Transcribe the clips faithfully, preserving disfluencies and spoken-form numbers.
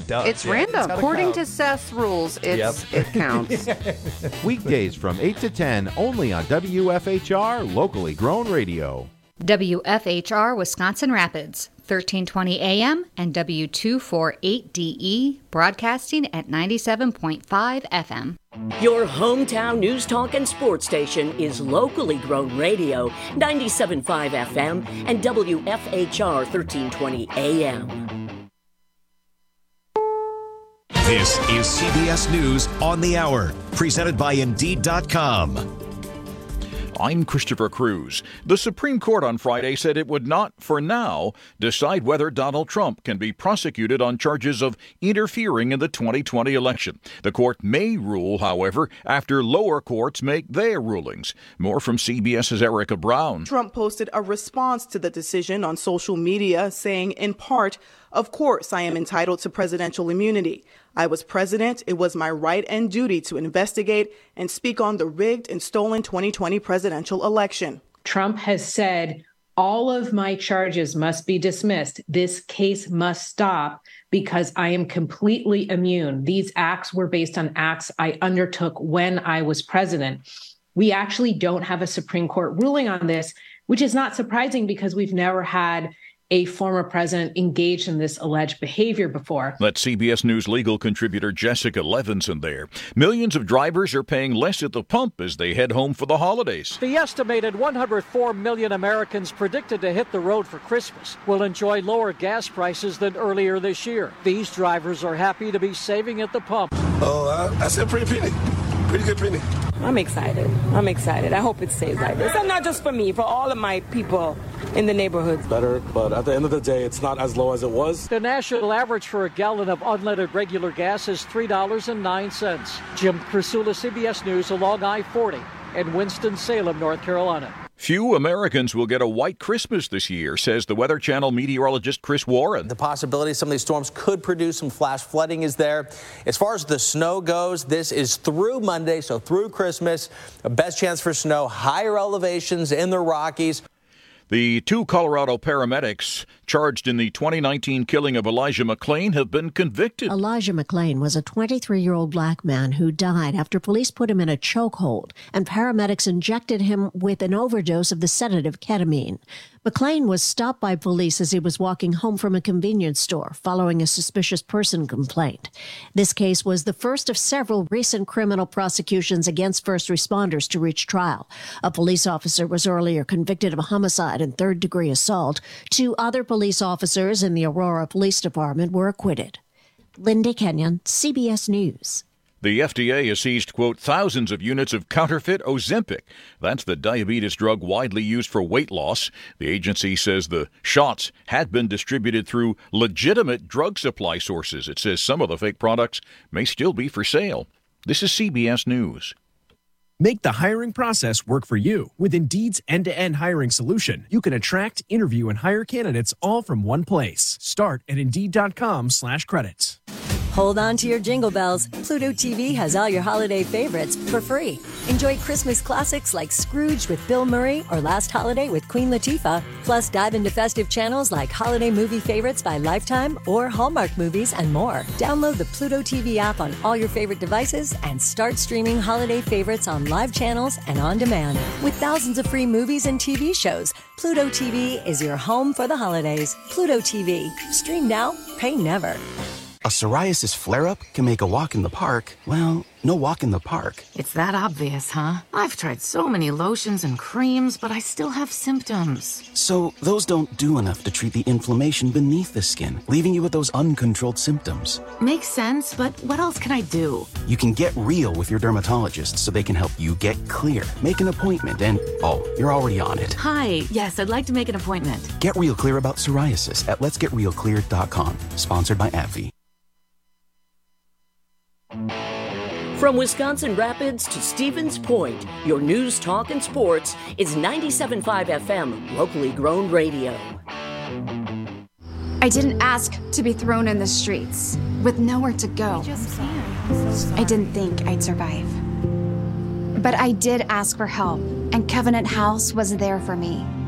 does. It's yeah. random. It's According count. to Seth's rules, it's Yep. it counts. Weekdays from eight to ten, only on W F H R, locally grown radio. W F H R Wisconsin Rapids, thirteen twenty A M and W two forty-eight D E, broadcasting at ninety-seven point five F M. Your hometown news talk and sports station is locally grown radio, ninety-seven point five F M and W F H R thirteen twenty A M. This is C B S News on the Hour, presented by Indeed dot com. I'm Christopher Cruz. The Supreme Court on Friday said it would not, for now, decide whether Donald Trump can be prosecuted on charges of interfering in the twenty twenty election. The court may rule, however, after lower courts make their rulings. More from CBS's Erica Brown. Trump posted a response to the decision on social media, saying, in part, "Of course I am entitled to presidential immunity. I was president. It was my right and duty to investigate and speak on the rigged and stolen twenty twenty presidential election." Trump has said, all of my charges must be dismissed. This case must stop because I am completely immune. These acts were based on acts I undertook when I was president. We actually don't have a Supreme Court ruling on this, which is not surprising because we've never had a former president engaged in this alleged behavior before. That's C B S News legal contributor Jessica Levinson there. Millions of drivers are paying less at the pump as they head home for the holidays. The estimated one hundred four million Americans predicted to hit the road for Christmas will enjoy lower gas prices than earlier this year. These drivers are happy to be saving at the pump. Oh, I, I said pretty penny. Pretty good penny. I'm excited. I'm excited. I hope it stays like this. And not just for me, for all of my people in the neighborhoods. Better, but at the end of the day, it's not as low as it was. The national average for a gallon of unleaded regular gas is three dollars and nine cents. Jim Krasula, C B S News, along I forty in Winston-Salem, North Carolina. Few Americans will get a white Christmas this year, says the Weather Channel meteorologist Chris Warren. The possibility some of these storms could produce some flash flooding is there. As far as the snow goes, this is through Monday, so through Christmas. Best chance for snow, higher elevations in the Rockies. The two Colorado paramedics charged in the twenty nineteen killing of Elijah McClain have been convicted. Elijah McClain was a twenty-three-year-old black man who died after police put him in a chokehold and paramedics injected him with an overdose of the sedative ketamine. McClain was stopped by police as he was walking home from a convenience store following a suspicious person complaint. This case was the first of several recent criminal prosecutions against first responders to reach trial. A police officer was earlier convicted of homicide and third-degree assault. Two other police officers in the Aurora Police Department were acquitted. Linda Kenyon, C B S News. The F D A has seized, quote, thousands of units of counterfeit Ozempic. That's the diabetes drug widely used for weight loss. The agency says the shots had been distributed through legitimate drug supply sources. It says some of the fake products may still be for sale. This is C B S News. Make the hiring process work for you. With Indeed's end-to-end hiring solution, you can attract, interview, and hire candidates all from one place. Start at Indeed.com slash credits. Hold on to your jingle bells. Pluto T V has all your holiday favorites for free. Enjoy Christmas classics like Scrooge with Bill Murray or Last Holiday with Queen Latifah. Plus, dive into festive channels like holiday movie favorites by Lifetime or Hallmark movies and more. Download the Pluto T V app on all your favorite devices and start streaming holiday favorites on live channels and on demand. With thousands of free movies and T V shows, Pluto T V is your home for the holidays. Pluto T V. Stream now, pay never. A psoriasis flare-up can make a walk in the park, well, no walk in the park. It's that obvious, huh? I've tried so many lotions and creams, but I still have symptoms. So those don't do enough to treat the inflammation beneath the skin, leaving you with those uncontrolled symptoms. Makes sense, but what else can I do? You can get real with your dermatologist so they can help you get clear. Make an appointment and, oh, you're already on it. Hi, yes, I'd like to make an appointment. Get real clear about psoriasis at lets get real clear dot com. Sponsored by AbbVie. From Wisconsin Rapids to Stevens Point, your news, talk, and sports is ninety-seven point five F M, locally grown radio. I didn't ask to be thrown in the streets with nowhere to go. I didn't think I'd survive. But I did ask for help, and Covenant House was there for me.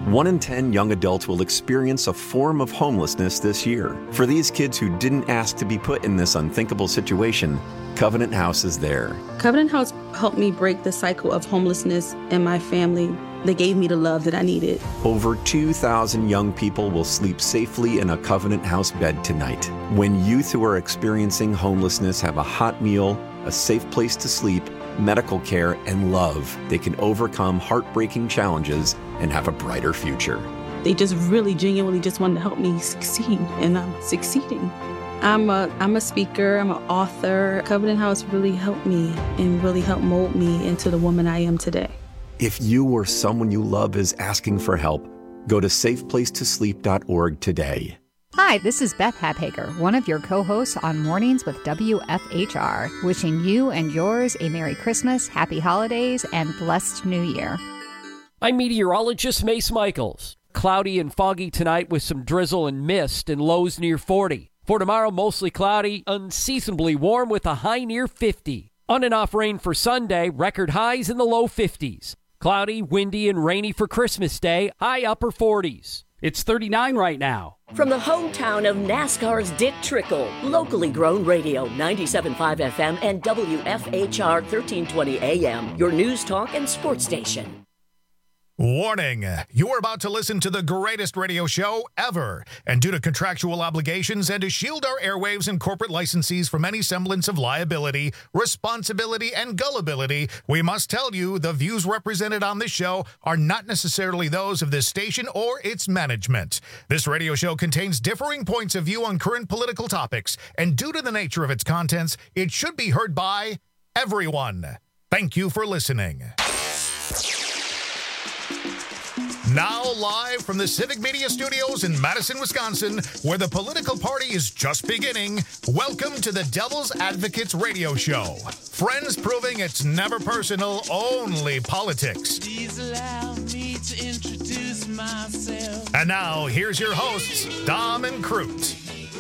One in ten young adults will experience a form of homelessness this year. For these kids who didn't ask to be put in this unthinkable situation, Covenant House is there. Covenant House helped me break the cycle of homelessness in my family. They gave me the love that I needed. Over two thousand young people will sleep safely in a Covenant House bed tonight. When youth who are experiencing homelessness have a hot meal, a safe place to sleep, medical care, and love, they can overcome heartbreaking challenges and have a brighter future. They just really genuinely just wanted to help me succeed, and I'm succeeding. I'm a I'm a speaker, I'm an author. Covenant House really helped me and really helped mold me into the woman I am today. If you or someone you love is asking for help, go to safe place to sleep dot org today. Hi, this is Beth Habhager, one of your co-hosts on Mornings with W F H R, wishing you and yours a Merry Christmas, Happy Holidays, and blessed New Year. I'm meteorologist Mace Michaels. Cloudy and foggy tonight with some drizzle and mist and lows near forty. For tomorrow, mostly cloudy, unseasonably warm with a high near fifty. On and off rain for Sunday, record highs in the low fifties. Cloudy, windy, and rainy for Christmas Day, high upper forties. It's thirty-nine right now. From the hometown of NASCAR's Dick Trickle, locally grown radio, ninety-seven point five F M and W F H R thirteen twenty A M, your news talk and sports station. Warning, you are about to listen to the greatest radio show ever. And due to contractual obligations and to shield our airwaves and corporate licensees from any semblance of liability, responsibility, and gullibility, we must tell you the views represented on this show are not necessarily those of this station or its management. This radio show contains differing points of view on current political topics, and due to the nature of its contents, it should be heard by everyone. Thank you for listening. Now live from the Civic Media Studios in Madison, Wisconsin, where the political party is just beginning, welcome to the Devil's Advocates Radio Show. Friends proving it's never personal, only politics. Please allow me to introduce myself. And now, here's your hosts, Dom and Crute.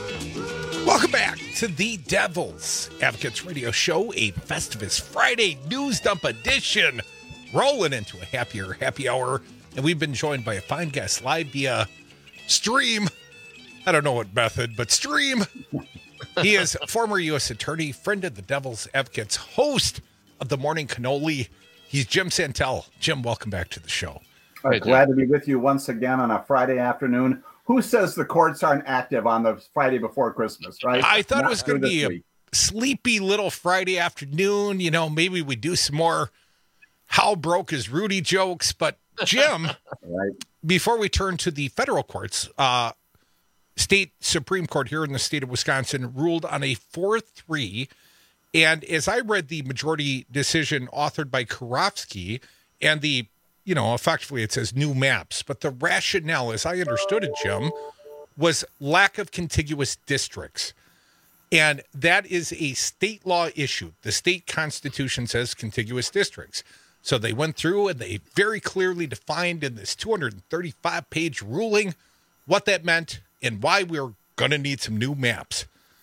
Welcome back to the Devil's Advocates Radio Show, a Festivus Friday news dump edition, rolling into a happier happy hour. And we've been joined by a fine guest live via stream. I don't know what method, but stream. He is former U S attorney, friend of the Devil's Advocates, host of the Morning Cannoli. He's Jim Santel. Jim, welcome back to the show. Right, glad to be with you once again on a Friday afternoon. Who says the courts aren't active on the Friday before Christmas, right? I thought Not it was going to be a week. sleepy little Friday afternoon. You know, maybe we do some more how broke is Rudy jokes, but Jim, right. Before we turn to the federal courts, uh, state Supreme Court here in the state of Wisconsin ruled on a four three. And as I read the majority decision authored by Karofsky and the, you know, effectively it says new maps, but the rationale, as I understood it, Jim, was lack of contiguous districts. And that is a state law issue. The state constitution says contiguous districts. So they went through and they very clearly defined in this two hundred thirty-five page ruling what that meant and why we we're going to need some new maps.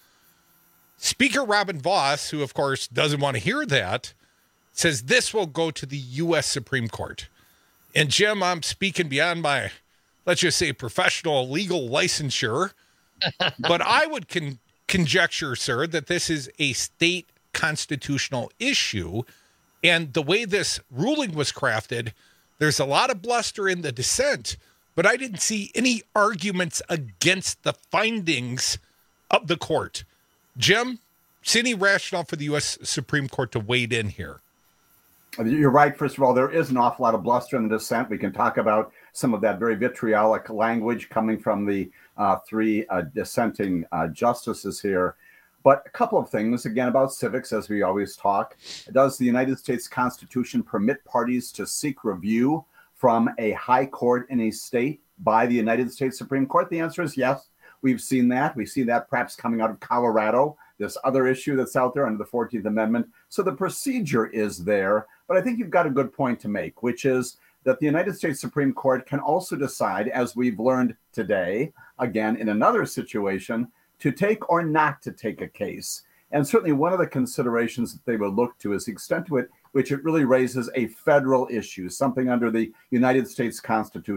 Speaker Robin Vos, who of course doesn't want to hear that, says this will go to the U S Supreme Court. And Jim, I'm speaking beyond my, let's just say, professional legal licensure, but I would con- conjecture, sir, that this is a state constitutional issue. And the way this ruling was crafted, there's a lot of bluster in the dissent, but I didn't see any arguments against the findings of the court. Jim, see any rationale for the U S Supreme Court to wade in here? You're right. First of all, there is an awful lot of bluster in the dissent. We can talk about some of that very vitriolic language coming from the uh, three uh, dissenting uh, justices here. But a couple of things, again, about civics, as we always talk. Does the United States Constitution permit parties to seek review from a high court in a state by the United States Supreme Court? The answer is yes. We've seen that. We see that perhaps coming out of Colorado, this other issue that's out there under the fourteenth Amendment. So the procedure is there. But I think you've got a good point to make, which is that the United States Supreme Court can also decide, as we've learned today, again, in another situation, to take or not to take a case. And certainly one of the considerations that they will look to is the extent to it which it really raises a federal issue, something under the United States Constitution.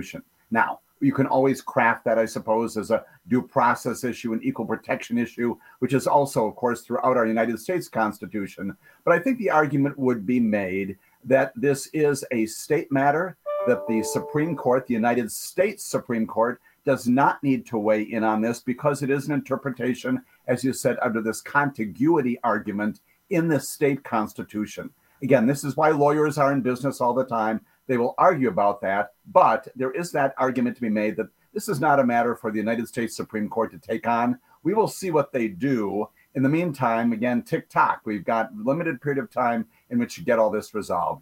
Now, you can always craft that, I suppose, as a due process issue, an equal protection issue, which is also, of course, throughout our United States Constitution. But I think the argument would be made that this is a state matter, that the Supreme Court, the United States Supreme Court, does not need to weigh in on this because it is an interpretation, as you said, under this contiguity argument in the state constitution. Again, this is why lawyers are in business all the time. They will argue about that, but there is that argument to be made that this is not a matter for the United States Supreme Court to take on. We will see what they do. In the meantime, again, tick-tock. We've got a limited period of time in which to get all this resolved.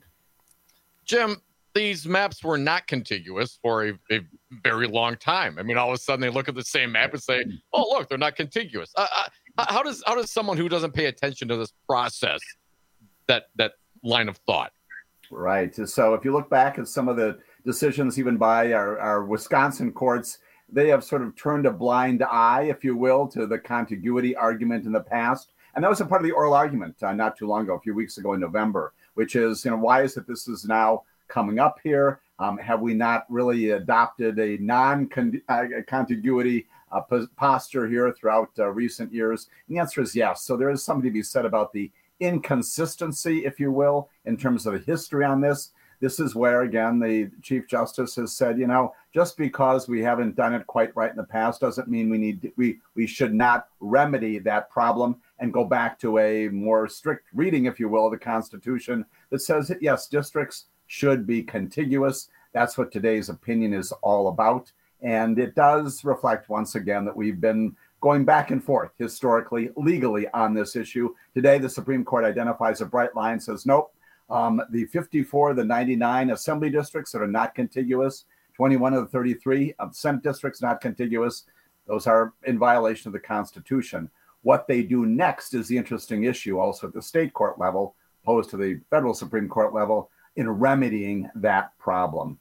Jim, these maps were not contiguous for a, a very long time. I mean, all of a sudden they look at the same map and say, oh, look, they're not contiguous. Uh, uh, how does how does someone who doesn't pay attention to this process, that that line of thought? Right. So if you look back at some of the decisions even by our, our Wisconsin courts, they have sort of turned a blind eye, if you will, to the contiguity argument in the past. And that was a part of the oral argument uh, not too long ago, a few weeks ago in November, which is, you know, why is it this is now coming up here? Um, have we not really adopted a non-contiguity uh, posture here throughout uh, recent years? And the answer is yes. So there is something to be said about the inconsistency, if you will, in terms of the history on this. This is where, again, the Chief Justice has said, you know, just because we haven't done it quite right in the past doesn't mean we need to, we we should not remedy that problem and go back to a more strict reading, if you will, of the Constitution that says that, yes, districts should be contiguous. That's what today's opinion is all about. And it does reflect, once again, that we've been going back and forth historically, legally on this issue. Today, the Supreme Court identifies a bright line, says, nope, um, the fifty-four, the ninety-nine assembly districts that are not contiguous, twenty-one of the thirty-three Senate districts not contiguous, those are in violation of the Constitution. What they do next is the interesting issue also at the state court level, opposed to the federal Supreme Court level, in remedying that problem.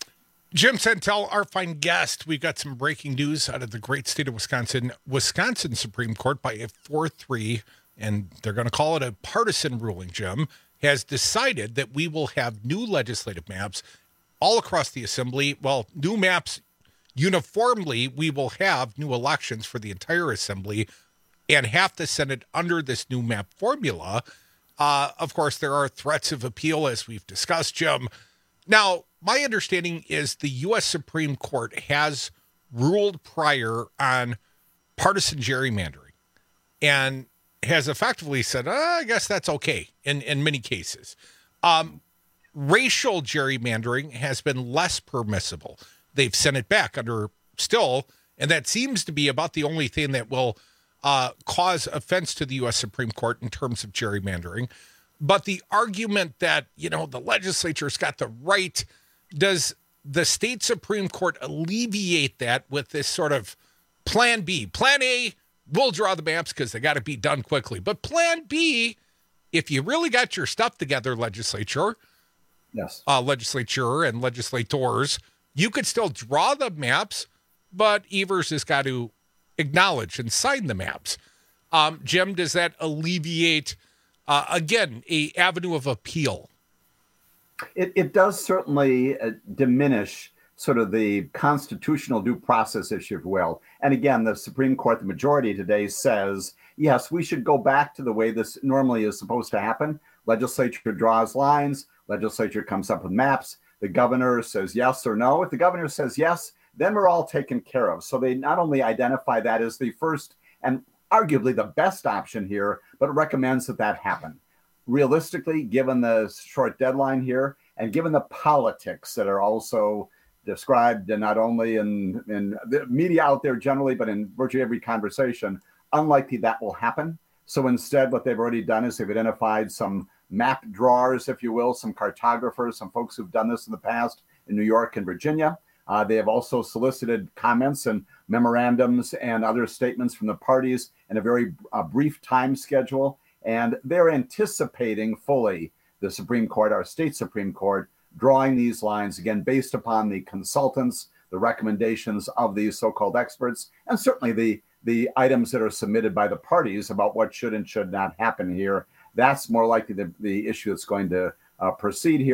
Jim Santel, our fine guest. We've got some breaking news out of the great state of Wisconsin. Wisconsin Supreme Court, by a four three, and they're going to call it a partisan ruling, Jim, has decided that we will have new legislative maps all across the assembly. Well, new maps uniformly, we will have new elections for the entire assembly and half the Senate under this new map formula. Uh, of course, there are threats of appeal, as we've discussed, Jim. Now, my understanding is the U S Supreme Court has ruled prior on partisan gerrymandering and has effectively said, oh, I guess that's okay in, in many cases. Um, racial gerrymandering has been less permissible. They've sent it back under still, and that seems to be about the only thing that will uh, cause offense to the U S Supreme Court in terms of gerrymandering. But the argument that, you know, the legislature's got the right, does the state Supreme Court alleviate that with this sort of plan B? Plan A, we'll draw the maps because they got to be done quickly. But plan B, if you really got your stuff together, legislature, yes, uh, legislature and legislators, you could still draw the maps, but Evers has got to acknowledge and sign the maps. Um, Jim, does that alleviate, uh, again, a avenue of appeal? It, it does certainly uh, diminish sort of the constitutional due process issue, if you will. And again, the Supreme Court, the majority today says, yes, we should go back to the way this normally is supposed to happen. Legislature draws lines, legislature comes up with maps, the governor says yes or no. If the governor says yes, then we're all taken care of. So they not only identify that as the first and arguably the best option here, but recommends that that happen. Realistically, given the short deadline here, and given the politics that are also described not only in, in the media out there generally, but in virtually every conversation, unlikely that will happen. So instead, what they've already done is they've identified some map drawers, if you will, some cartographers, some folks who've done this in the past in New York and Virginia. Uh, they have also solicited comments and memorandums and other statements from the parties in a very uh, brief time schedule. And they're anticipating fully the Supreme Court, our state Supreme Court, drawing these lines, again, based upon the consultants, the recommendations of these so-called experts, and certainly the, the items that are submitted by the parties about what should and should not happen here. That's more likely the, the issue that's going to uh, proceed here.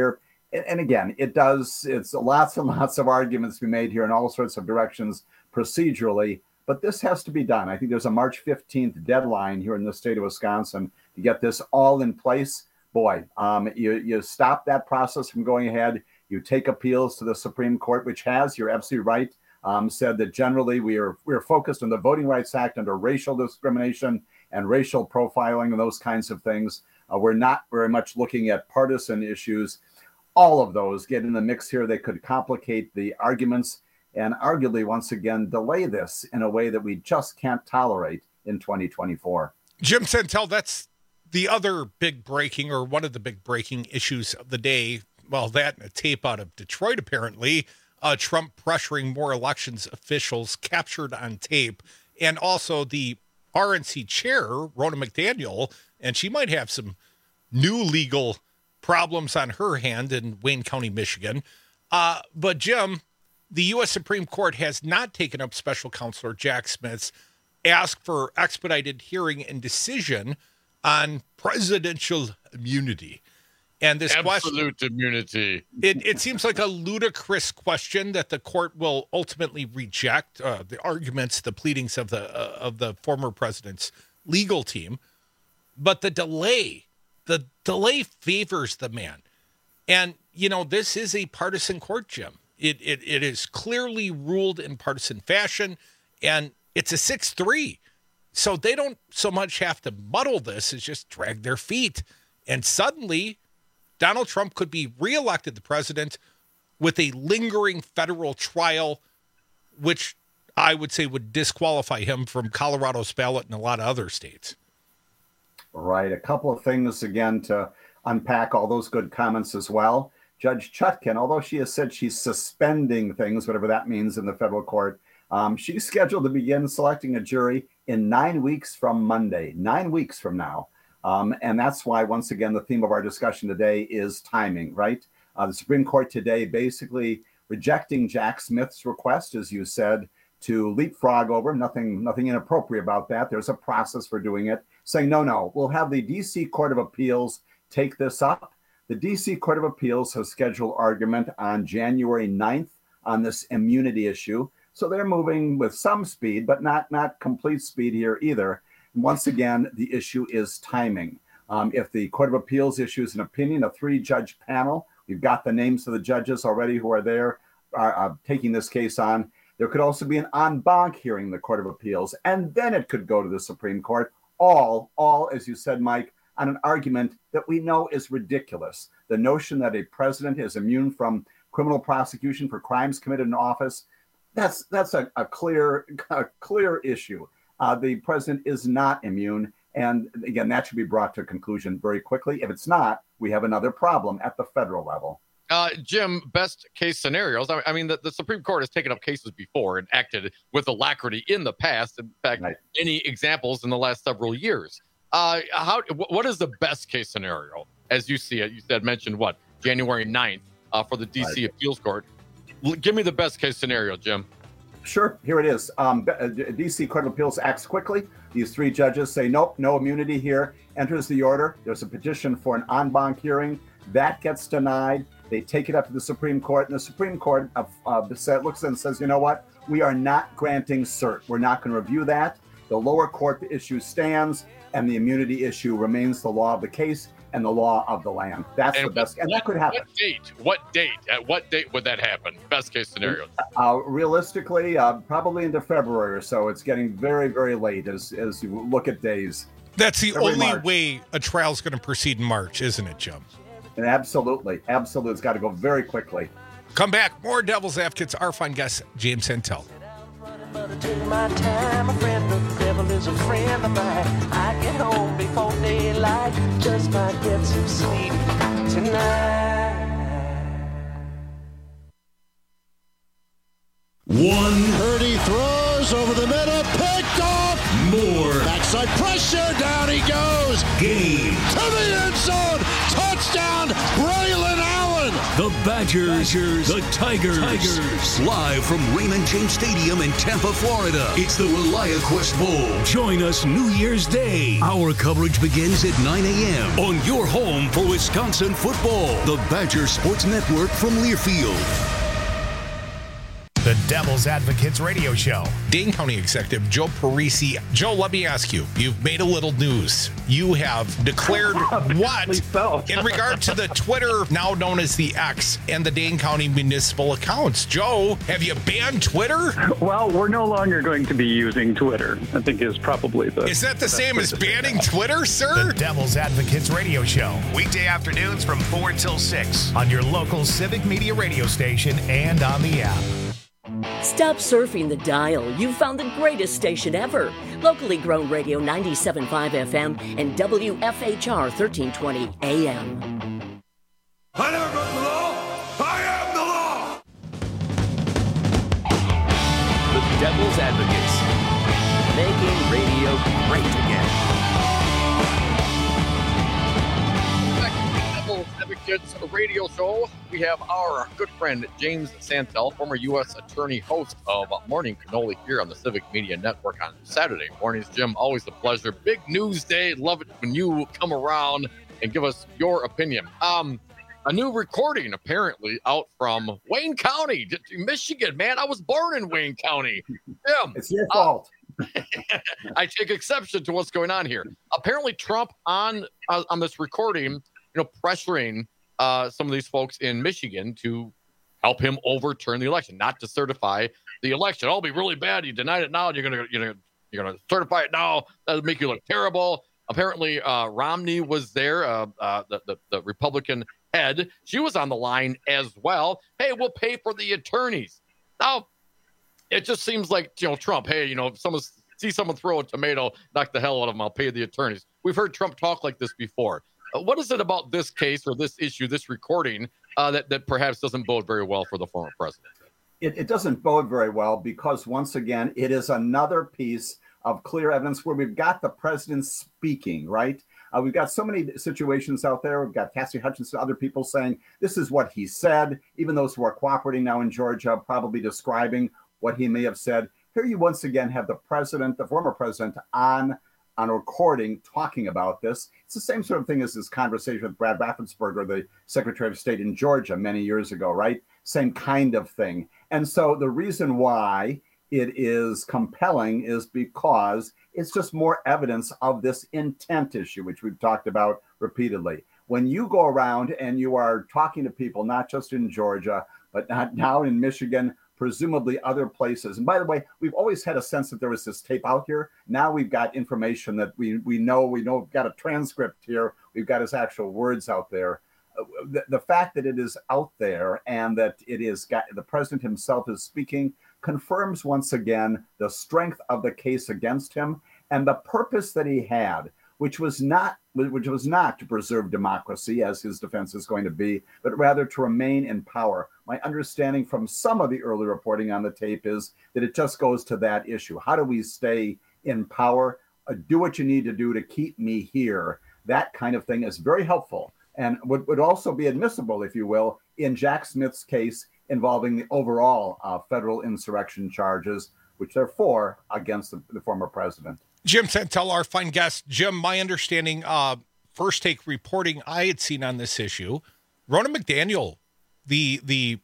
and, and again, it does, it's lots and lots of arguments to be made here in all sorts of directions procedurally, but this has to be done. I think there's a March fifteenth deadline here in the state of Wisconsin to get this all in place. Boy, um, you, you stop that process from going ahead. You take appeals to the Supreme Court, which has, you're absolutely right, um, said that generally we are we are focused on the Voting Rights Act under racial discrimination and racial profiling and those kinds of things. Uh, we're not very much looking at partisan issues. All of those get in the mix here. They could complicate the arguments and arguably, once again, delay this in a way that we just can't tolerate in twenty twenty-four. Jim Santel, that's the other big breaking, or one of the big breaking issues of the day. Well, that and a tape out of Detroit, apparently. Uh, Trump pressuring more elections officials captured on tape. And also the R N C chair, Ronna McDaniel, and she might have some new legal problems on her hand in Wayne County, Michigan. Uh, but, Jim, the U S Supreme Court has not taken up Special Counselor Jack Smith's ask for expedited hearing and decision on presidential immunity. And this absolute question, immunity. It, it seems like a ludicrous question that the court will ultimately reject. Uh, the arguments, the pleadings of the uh, of the former president's legal team, but the delay, the delay favors the man. And you know, this is a partisan court, Jim. It it it is clearly ruled in partisan fashion, and it's a six three. So they don't so much have to muddle this as just drag their feet. And suddenly, Donald Trump could be reelected the president with a lingering federal trial, which I would say would disqualify him from Colorado's ballot and a lot of other states. Right. A couple of things, again, to unpack all those good comments as well. Judge Chutkan, although she has said she's suspending things, whatever that means in the federal court, um, she's scheduled to begin selecting a jury in nine weeks from Monday, nine weeks from now. Um, and that's why, once again, the theme of our discussion today is timing, right? Uh, the Supreme Court today basically rejecting Jack Smith's request, as you said, to leapfrog over, nothing, nothing inappropriate about that. There's a process for doing it, saying, no, no, we'll have the D C Court of Appeals take this up. The D C Court of Appeals has scheduled argument on January ninth on this immunity issue. So they're moving with some speed, but not, not complete speed here either. And once again, the issue is timing. Um, if the Court of Appeals issues an opinion, a three-judge panel, we've got the names of the judges already who are there, are uh, taking this case on. There could also be an en banc hearing in the Court of Appeals, and then it could go to the Supreme Court. All, all, as you said, Mike, on an argument that we know is ridiculous. The notion that a president is immune from criminal prosecution for crimes committed in office, that's that's a, a clear a clear issue. Uh, the president is not immune. And again, that should be brought to a conclusion very quickly. If it's not, we have another problem at the federal level. Uh, Jim, best case scenarios. I mean, the, the Supreme Court has taken up cases before and acted with alacrity in the past. In fact, right. Any examples in the last several years. Uh, how? What is the best case scenario as you see it? You said mentioned what January ninth uh, for the D C right. Appeals Court. Give me the best case scenario, Jim. Sure. Here it is. Um, D C Court of Appeals acts quickly. These three judges say, nope, no immunity here. Enters the order. There's a petition for an en banc hearing. That gets denied. They take it up to the Supreme Court, and the Supreme Court uh, uh, looks and says, you know what? We are not granting cert. We're not going to review that. The lower court issue stands, and the immunity issue remains the law of the case and the law of the land. That's and the best. What, and that could happen. What date? What date? At what date would that happen? Best case scenario. Uh, realistically, uh, probably into February or so. It's getting very, very late as, as you look at days. That's the Every only March. way a trial is going to proceed in March, isn't it, Jim? And absolutely. Absolutely. It's got to go very quickly. Come back. More Devil's Advocates. Our fine guest, James Santel. Take my time, a friend of the devil is a friend of mine. I get home before daylight, just might get some sleep tonight. One. Purdy throws over the middle, picked off. More. Backside pressure, down he goes. Game. To the end zone, touchdown, Braylon Allen. The Badgers, Badgers, the Tigers. Tigers. Live from Raymond James Stadium in Tampa, Florida. It's the ReliaQuest Bowl. Join us New Year's Day. Our coverage begins at nine a.m. on your home for Wisconsin football. The Badger Sports Network from Learfield. The Devil's Advocates Radio Show. Dane County Executive Joe Parisi. Joe, let me ask you, you've made a little news. You have declared what so. in regard to the Twitter, now known as the X, and the Dane County municipal accounts. Joe, have you banned Twitter? Well, we're no longer going to be using Twitter, I think is probably the... Is that the same as banning Twitter, sir? The Devil's Advocates Radio Show. Weekday afternoons from four till six on your local Civic Media radio station and on the app. Stop surfing the dial. You've found the greatest station ever. Locally grown radio ninety-seven point five F M and W F H R thirteen twenty A M. I never broke the law. I am the law. The Devil's Advocates. Making radio great again. Devil's Advocates radio show. We have our good friend James Santel, former U S attorney, host of Morning Cannoli here on the Civic Media Network on Saturday mornings. Jim, always a pleasure. Big news day. Love it when you come around and give us your opinion. Um, a new recording apparently out from Wayne County, Michigan. Man, I was born in Wayne County. Jim, it's your fault. Uh, I take exception to what's going on here. Apparently, Trump on uh, on this recording, you know, pressuring uh, some of these folks in Michigan to help him overturn the election, not to certify the election. It'll be really bad. You denied it now. You're gonna, you know, you're gonna certify it now. That'll make you look terrible. Apparently, uh, Romney was there. Uh, uh, the, the the Republican head. She was on the line as well. Hey, we'll pay for the attorneys. Now, it just seems like, you know, Trump. Hey, you know, if someone see someone throw a tomato, knock the hell out of them. I'll pay the attorneys. We've heard Trump talk like this before. What is it about this case or this issue, this recording, uh, that, that perhaps doesn't bode very well for the former president? It, it doesn't bode very well because, once again, it is another piece of clear evidence where we've got the president speaking, right? Uh, we've got so many situations out there. We've got Cassie Hutchinson, other people saying this is what he said, even those who are cooperating now in Georgia, probably describing what he may have said. Here you once again have the president, the former president, on on a recording talking about this. It's the same sort of thing as this conversation with Brad Raffensperger, the Secretary of State in Georgia many years ago, right? Same kind of thing. And so the reason why it is compelling is because it's just more evidence of this intent issue, which we've talked about repeatedly. When you go around and you are talking to people, not just in Georgia, but not down in Michigan, presumably other places. And by the way, we've always had a sense that there was this tape out here. Now we've got information that we we know, we know we've got a transcript here. We've got his actual words out there. Uh, the, the fact that it is out there and that it is got, the president himself is speaking confirms once again the strength of the case against him and the purpose that he had, which was not which was not to preserve democracy, as his defense is going to be, but rather to remain in power. My understanding from some of the early reporting on the tape is that it just goes to that issue. How do we stay in power? Uh, do what you need to do to keep me here. That kind of thing is very helpful and would, would also be admissible, if you will, in Jack Smith's case involving the overall uh, federal insurrection charges, which there are four against the, the former president. Jim Santel, our fine guest. Jim, my understanding, uh, first take reporting I had seen on this issue, Ronna McDaniel, the the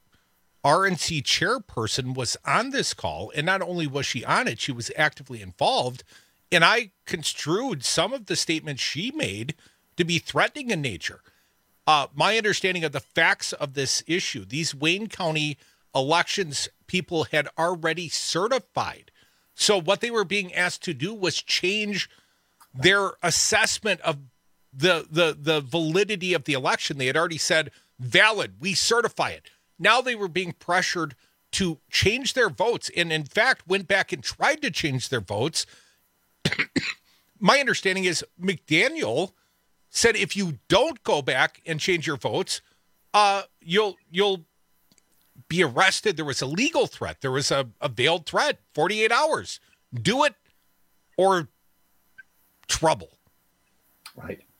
R N C chairperson, was on this call, and not only was she on it, she was actively involved, and I construed some of the statements she made to be threatening in nature. Uh, my understanding of the facts of this issue, these Wayne County elections people had already certified. So what they were being asked to do was change their assessment of the, the, the validity of the election. They had already said, valid, we certify it. Now they were being pressured to change their votes, and in fact went back and tried to change their votes. My understanding is McDaniel said, if you don't go back and change your votes, uh, you'll you'll be arrested. There was a legal threat. There was a, a veiled threat, forty-eight hours. Do it or trouble. Right.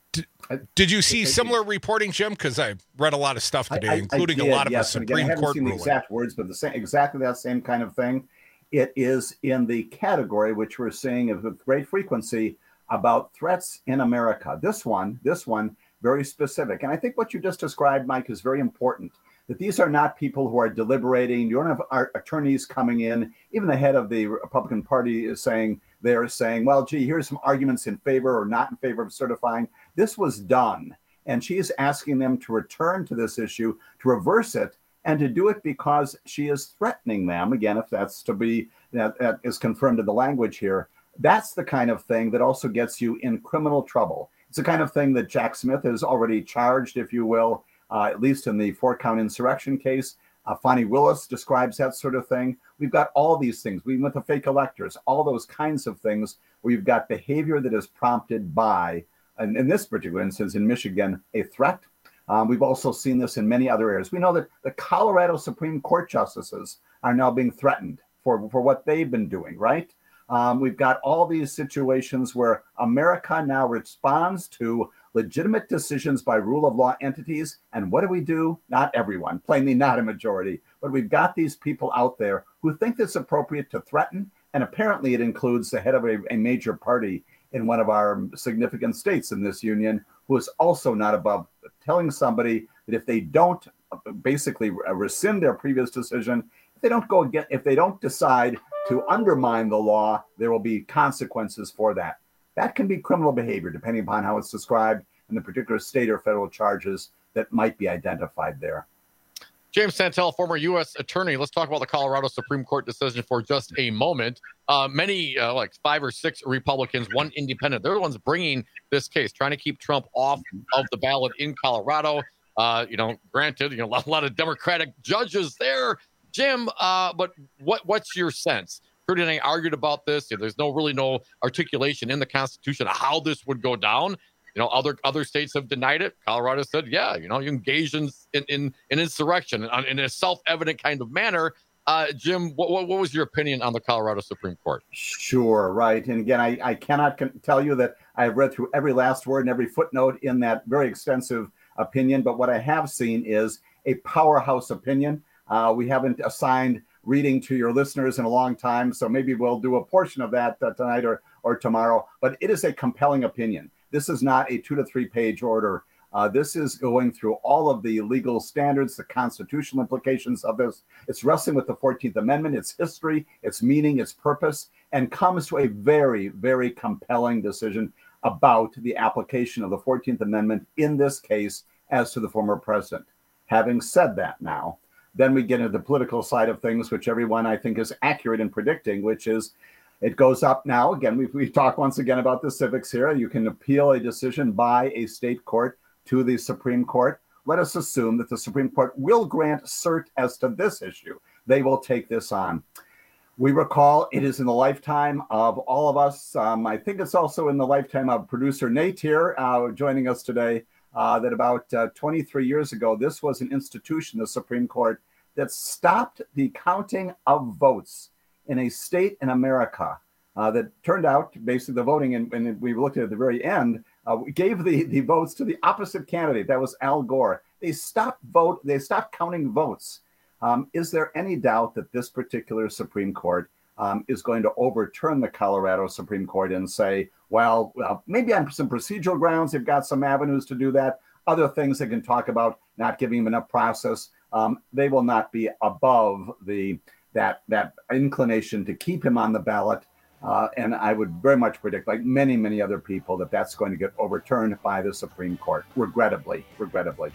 Did you see similar reporting, Jim? Because I read a lot of stuff today, I, I, including I did, a lot of yes. the And Supreme again, I haven't Court seen the ruling. exact words, but the same, exactly that same kind of thing. It is in the category which we're seeing with great frequency about threats in America. This one, this one, very specific. And I think what you just described, Mike, is very important. That these are not people who are deliberating. You don't have our attorneys coming in. Even the head of the Republican Party is saying, they're saying, well, gee, here's some arguments in favor or not in favor of certifying. This was done. And she is asking them to return to this issue, to reverse it, and to do it because she is threatening them. Again, if that's to be, that, that is confirmed in the language here, that's the kind of thing that also gets you in criminal trouble. It's the kind of thing that Jack Smith has already charged, if you will, uh, at least in the four-count insurrection case. Uh, Fani Willis describes that sort of thing. We've got all these things. We with the fake electors, all those kinds of things where you've got behavior that is prompted by, and in this particular instance in Michigan, a threat. Um, we've also seen this in many other areas. We know that the Colorado Supreme Court justices are now being threatened for, for what they've been doing, right? Um, we've got all these situations where America now responds to legitimate decisions by rule of law entities. And what do we do? Not everyone, plainly not a majority. But we've got these people out there who think it's appropriate to threaten. And apparently it includes the head of a, a major party in one of our significant states in this union, who is also not above telling somebody that if they don't basically rescind their previous decision, if they don't go again, if they don't decide to undermine the law, there will be consequences for that. That can be criminal behavior, depending upon how it's described in the particular state or federal charges that might be identified there. James Santel, former U S attorney. Let's talk about the Colorado Supreme Court decision for just a moment. Uh, many, uh, like five or six Republicans, one independent, they're the ones bringing this case, trying to keep Trump off of the ballot in Colorado. Uh, you know, granted, you know, a lot of Democratic judges there, Jim. Uh, but what what's your sense? Kruenig argued about this. You know, there's no really no articulation in the Constitution of how this would go down. You know, other other states have denied it. Colorado said, yeah, you know, you engage in in, in, in insurrection in, in a self-evident kind of manner. Uh, Jim, what, what what was your opinion on the Colorado Supreme Court? Sure, right. And again, I, I cannot con- tell you that I've read through every last word and every footnote in that very extensive opinion. But what I have seen is a powerhouse opinion. Uh, we haven't assigned reading to your listeners in a long time, so maybe we'll do a portion of that uh, tonight or or tomorrow. But it is a compelling opinion. This is not a two to three page order. Uh, this is going through all of the legal standards, the constitutional implications of this. It's wrestling with the fourteenth Amendment, its history, its meaning, its purpose, and comes to a very, very compelling decision about the application of the fourteenth Amendment in this case as to the former president. Having said that now, then we get into the political side of things, which everyone, I think, is accurate in predicting, which is it goes up now. Again, we we talk once again about the civics here. You can appeal a decision by a state court to the Supreme Court. Let us assume that the Supreme Court will grant cert as to this issue. They will take this on. We recall it is in the lifetime of all of us. Um, I think it's also in the lifetime of producer Nate here uh, joining us today. Uh, that about uh, twenty-three years ago, this was an institution, the Supreme Court, that stopped the counting of votes in a state in America uh, that turned out, basically the voting, and, and we looked at, at the very end, uh, we gave the, the votes to the opposite candidate. That was Al Gore. They stopped vote. They stopped counting votes. Um, is there any doubt that this particular Supreme Court um, is going to overturn the Colorado Supreme Court and say, well, well, maybe on some procedural grounds, they've got some avenues to do that. Other things they can talk about, not giving them enough process. Um, they will not be above the that that inclination to keep him on the ballot. Uh, and I would very much predict, like many, many other people, that that's going to get overturned by the Supreme Court, regrettably, regrettably.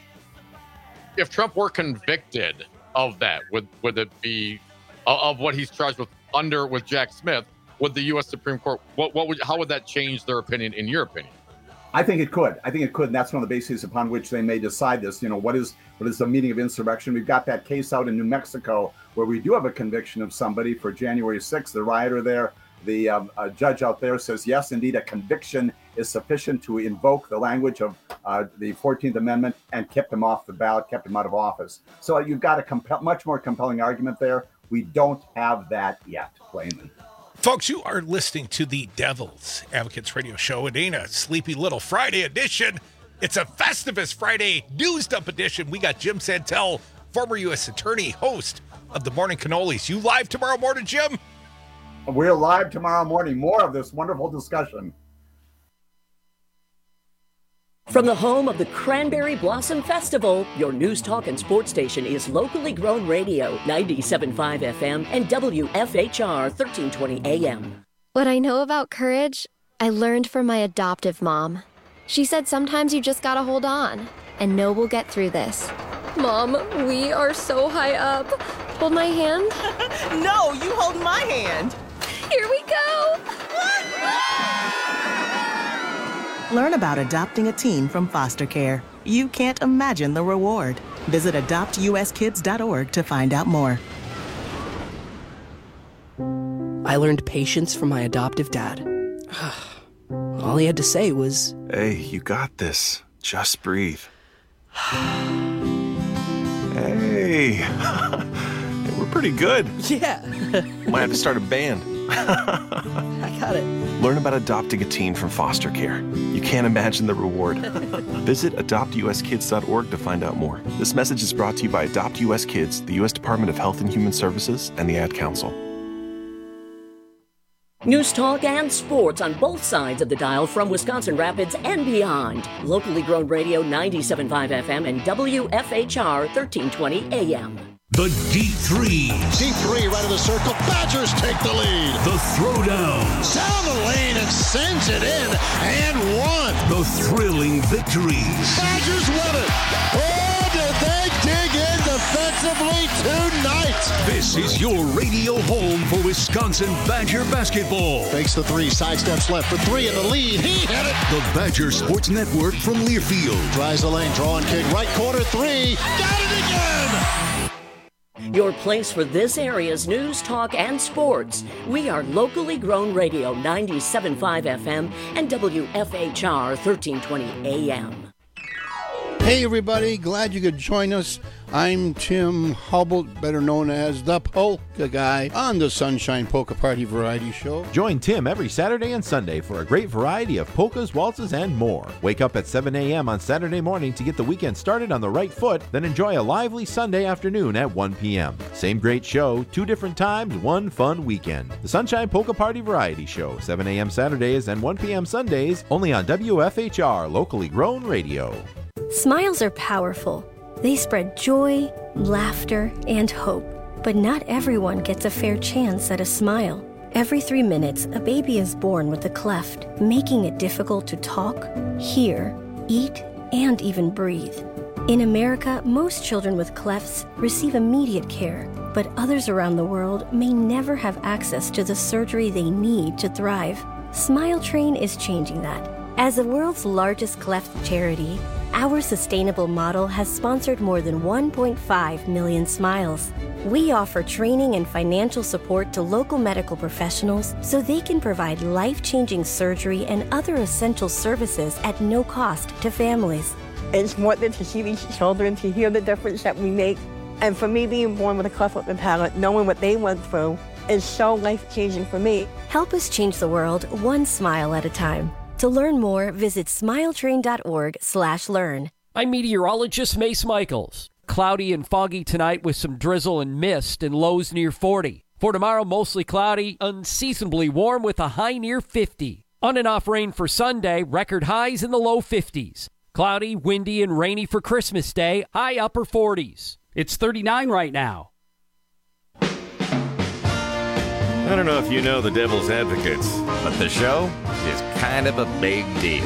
If Trump were convicted of that, would would it be of what he's charged with under with Jack Smith? Would the U S Supreme Court, what what would how would that change their opinion, in your opinion? I think it could. I think it could, and that's one of the bases upon which they may decide this. You know, what is what is the meaning of insurrection? We've got that case out in New Mexico where we do have a conviction of somebody for January sixth, the rioter there. The um, uh, judge out there says, yes, indeed, a conviction is sufficient to invoke the language of uh, the fourteenth Amendment, and kept him off the ballot, kept him out of office. So you've got a compel- much more compelling argument there. We don't have that yet, plainly. Folks, you are listening to the Devil's Advocates Radio Show. It ain't a sleepy little Friday edition. It's a Festivus Friday News Dump edition. We got Jim Santel, former U S attorney, host of the Morning Cannolis. You live tomorrow morning, Jim? We're live tomorrow morning. More of this wonderful discussion. From the home of the Cranberry Blossom Festival, your news talk and sports station is locally grown radio, ninety-seven point five F M and W F H R thirteen twenty A M. What I know about courage, I learned from my adoptive mom. She said sometimes you just gotta hold on and know we'll get through this. Mom, we are so high up. Hold my hand. No, you hold my hand. Here we go. Learn about adopting a teen from foster care. You can't imagine the reward. Visit adopt U S kids dot org to find out more. I learned patience from my adoptive dad. All he had to say was, "Hey, you got this. Just breathe." Hey. Hey, we're pretty good. Yeah. Might have to start a band. I got it. Learn about adopting a teen from foster care. You can't imagine the reward. Visit adopt U S kids dot org to find out more. This message is brought to you by Adopt U S Kids, the U S Department of Health and Human Services, and the Ad Council. News talk and sports on both sides of the dial from Wisconsin Rapids and beyond. Locally grown radio, ninety-seven point five F M and W F H R thirteen twenty A M. The Deep Threes. Deep three, right of the circle. Badgers take the lead. The Throwdowns. Down the lane and sends it in and one. The thrilling victories. Badgers win it. Oh, did they dig in defensively tonight? This is your radio home for Wisconsin Badger basketball. Fakes the three, sidesteps left for three in the lead. He hit it. The Badger Sports Network from Learfield. Tries the lane, draw and kick, right corner three. Got it again. Your place for this area's news, talk, and sports. We are locally grown radio, ninety-seven point five F M and W F H R thirteen twenty A M. Hey everybody, glad you could join us. I'm Tim Hubble, better known as the Polka Guy, on the Sunshine Polka Party Variety Show. Join Tim every Saturday and Sunday for a great variety of polkas, waltzes, and more. Wake up at seven a.m. on Saturday morning to get the weekend started on the right foot, then enjoy a lively Sunday afternoon at one p.m. Same great show, two different times, one fun weekend. The Sunshine Polka Party Variety Show, seven a.m. Saturdays and one p.m. Sundays, only on W F H R, locally grown radio. Smiles are powerful. They spread joy, laughter, and hope. But not everyone gets a fair chance at a smile. Every three minutes, a baby is born with a cleft, making it difficult to talk, hear, eat, and even breathe. In America, most children with clefts receive immediate care, but others around the world may never have access to the surgery they need to thrive. Smile Train is changing that. As the world's largest cleft charity, our sustainable model has sponsored more than one point five million smiles. We offer training and financial support to local medical professionals so they can provide life-changing surgery and other essential services at no cost to families. It's wonderful to see these children, to hear the difference that we make. And for me, being born with a cleft lip and palate, knowing what they went through, is so life-changing for me. Help us change the world one smile at a time. To learn more, visit smiletrain.org slash learn. I'm meteorologist Mace Michaels. Cloudy and foggy tonight with some drizzle and mist and lows near forty. For tomorrow, mostly cloudy, unseasonably warm with a high near fifty. On and off rain for Sunday, record highs in the low fifties. Cloudy, windy, and rainy for Christmas Day, high upper forties. It's thirty-nine right now. I don't know if you know the Devil's Advocates, but the show is kind of a big deal.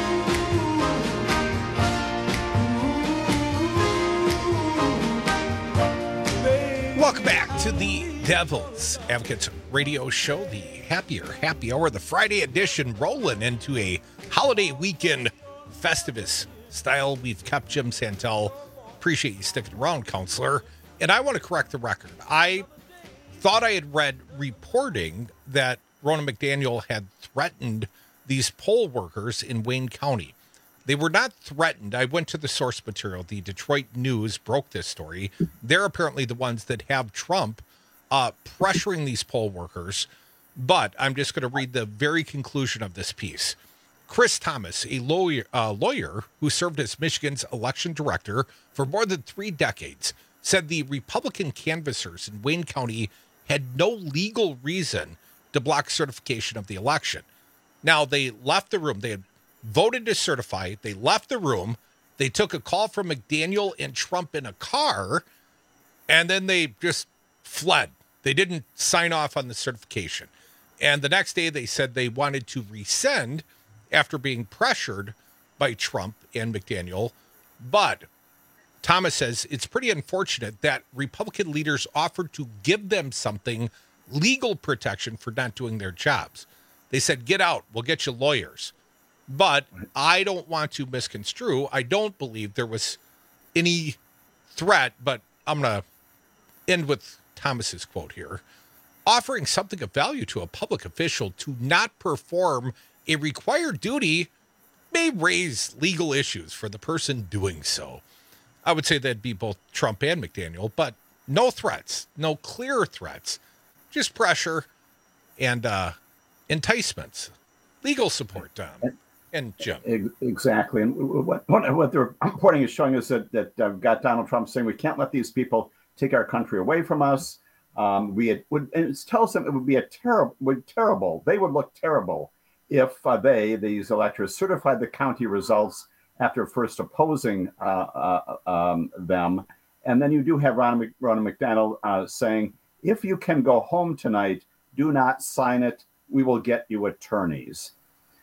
Welcome back to the Devil's Advocates radio show, the happier happy hour, the Friday edition, rolling into a holiday weekend Festivus style. We've kept Jim Santel. Appreciate you sticking around, counselor. And I want to correct the record. I thought I had read reporting that Ronna McDaniel had threatened these poll workers in Wayne County. They were not threatened. I went to the source material. The Detroit News broke this story. They're apparently the ones that have Trump uh, pressuring these poll workers. But I'm just going to read the very conclusion of this piece. Chris Thomas, a lawyer, uh, lawyer who served as Michigan's election director for more than three decades, said the Republican canvassers in Wayne County had no legal reason to block certification of the election. Now, they left the room. They had voted to certify. They left the room. They took a call from McDaniel and Trump in a car, and then they just fled. They didn't sign off on the certification. And the next day, they said they wanted to rescind after being pressured by Trump and McDaniel. But Thomas says it's pretty unfortunate that Republican leaders offered to give them something, legal protection for not doing their jobs. They said, get out, we'll get you lawyers. But I don't want to misconstrue. I don't believe there was any threat, but I'm going to end with Thomas's quote here. Offering something of value to a public official to not perform a required duty may raise legal issues for the person doing so. I would say that'd be both Trump and McDaniel, but no threats, no clear threats, just pressure and uh, enticements, legal support, Tom and Jim. Exactly. And what, what, what the reporting is showing us that, that uh, got Donald Trump saying we can't let these people take our country away from us. Um, we had, would and it tells them it would be a terrible, would terrible. They would look terrible if uh, they, these electors, certified the county results after first opposing uh, uh, um, them. And then you do have Ron, Mc, Ron McDaniel uh, saying, if you can go home tonight, do not sign it. We will get you attorneys.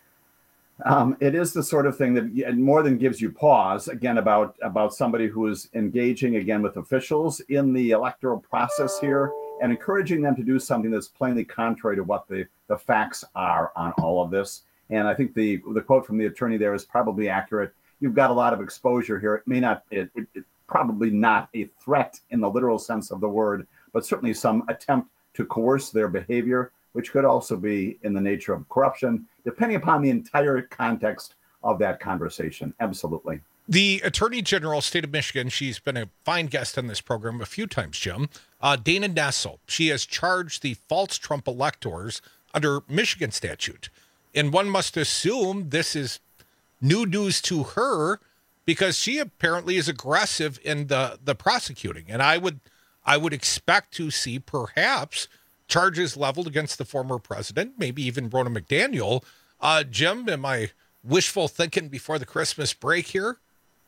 Um, it is the sort of thing that more than gives you pause, again, about, about somebody who is engaging, again, with officials in the electoral process here and encouraging them to do something that's plainly contrary to what the, the facts are on all of this. And I think the, the quote from the attorney there is probably accurate. You've got a lot of exposure here. It may not, it, it, it probably not a threat in the literal sense of the word, but certainly some attempt to coerce their behavior, which could also be in the nature of corruption, depending upon the entire context of that conversation. Absolutely. The Attorney General, State of Michigan, she's been a fine guest on this program a few times, Jim. Uh, Dana Nessel, she has charged the false Trump electors under Michigan statute. And one must assume this is new news to her because she apparently is aggressive in the, the prosecuting. And I would I would expect to see perhaps charges leveled against the former president, maybe even Ronna McDaniel. Uh, Jim, am I wishful thinking before the Christmas break here?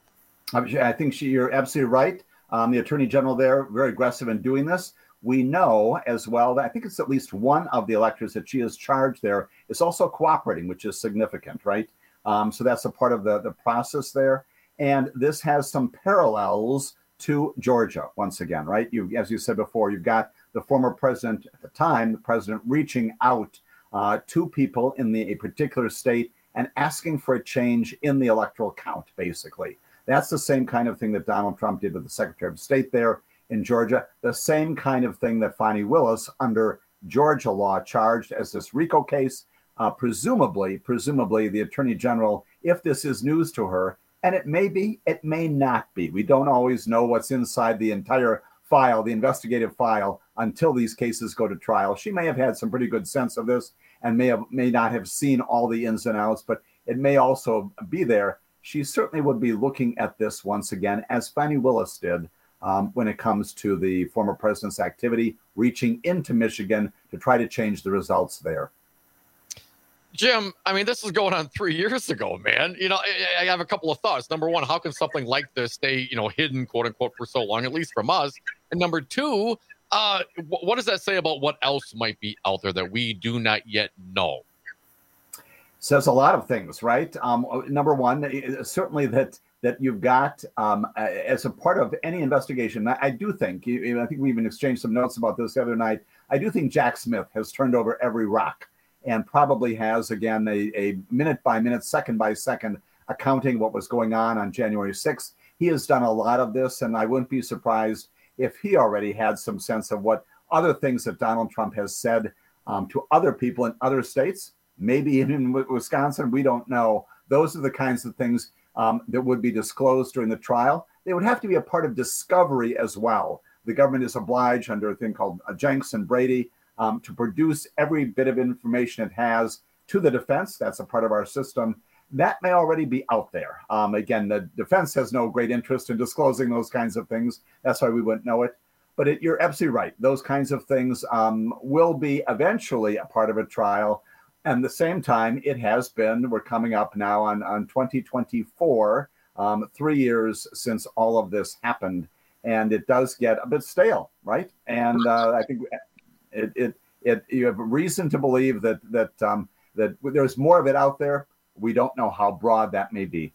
I think she, you're absolutely right. Um, the Attorney General there, very aggressive in doing this. We know as well that I think it's at least one of the electors that she has charged there is also cooperating, which is significant, right? Um, so that's a part of the, the process there. And this has some parallels to Georgia, once again, right? You, as you said before, you've got the former president at the time, the president reaching out uh, to people in the, a particular state and asking for a change in the electoral count, basically. That's the same kind of thing that Donald Trump did with the Secretary of State there in Georgia, the same kind of thing that Fani Willis, under Georgia law, charged as this RICO case. Uh, presumably, presumably the Attorney General, if this is news to her, and it may be, it may not be. We don't always know what's inside the entire file, the investigative file, until these cases go to trial. She may have had some pretty good sense of this and may have may not have seen all the ins and outs, but it may also be there. She certainly would be looking at this once again, as Fani Willis did um, when it comes to the former president's activity, reaching into Michigan to try to change the results there. Jim, I mean, this is going on three years ago, man. You know, I, I have a couple of thoughts. Number one, how can something like this stay, you know, hidden, quote unquote, for so long, at least from us? And number two, uh, w- what does that say about what else might be out there that we do not yet know? Says a lot of things, right? Um, number one, certainly that that you've got um, as a part of any investigation. I, I do think, I think we even exchanged some notes about this the other night. I do think Jack Smith has turned over every rock and probably has, again, a, a minute by minute, second by second accounting what was going on on January sixth. He has done a lot of this, and I wouldn't be surprised if he already had some sense of what other things that Donald Trump has said um, to other people in other states. Maybe even in Wisconsin, we don't know. Those are the kinds of things um, that would be disclosed during the trial. They would have to be a part of discovery as well. The government is obliged under a thing called uh, Jenks and Brady um, to produce every bit of information it has to the defense. That's a part of our system. that may already be out there. Um, again, the defense has no great interest in disclosing those kinds of things. That's why we wouldn't know it. But it, you're absolutely right. Those kinds of things um, will be eventually a part of a trial. And at the same time, it has been, we're coming up now on, on twenty twenty-four, um, three years since all of this happened. And it does get a bit stale, right? And uh, I think it, it, it, you have reason to believe that, that, um, that there's more of it out there. We don't know how broad that may be.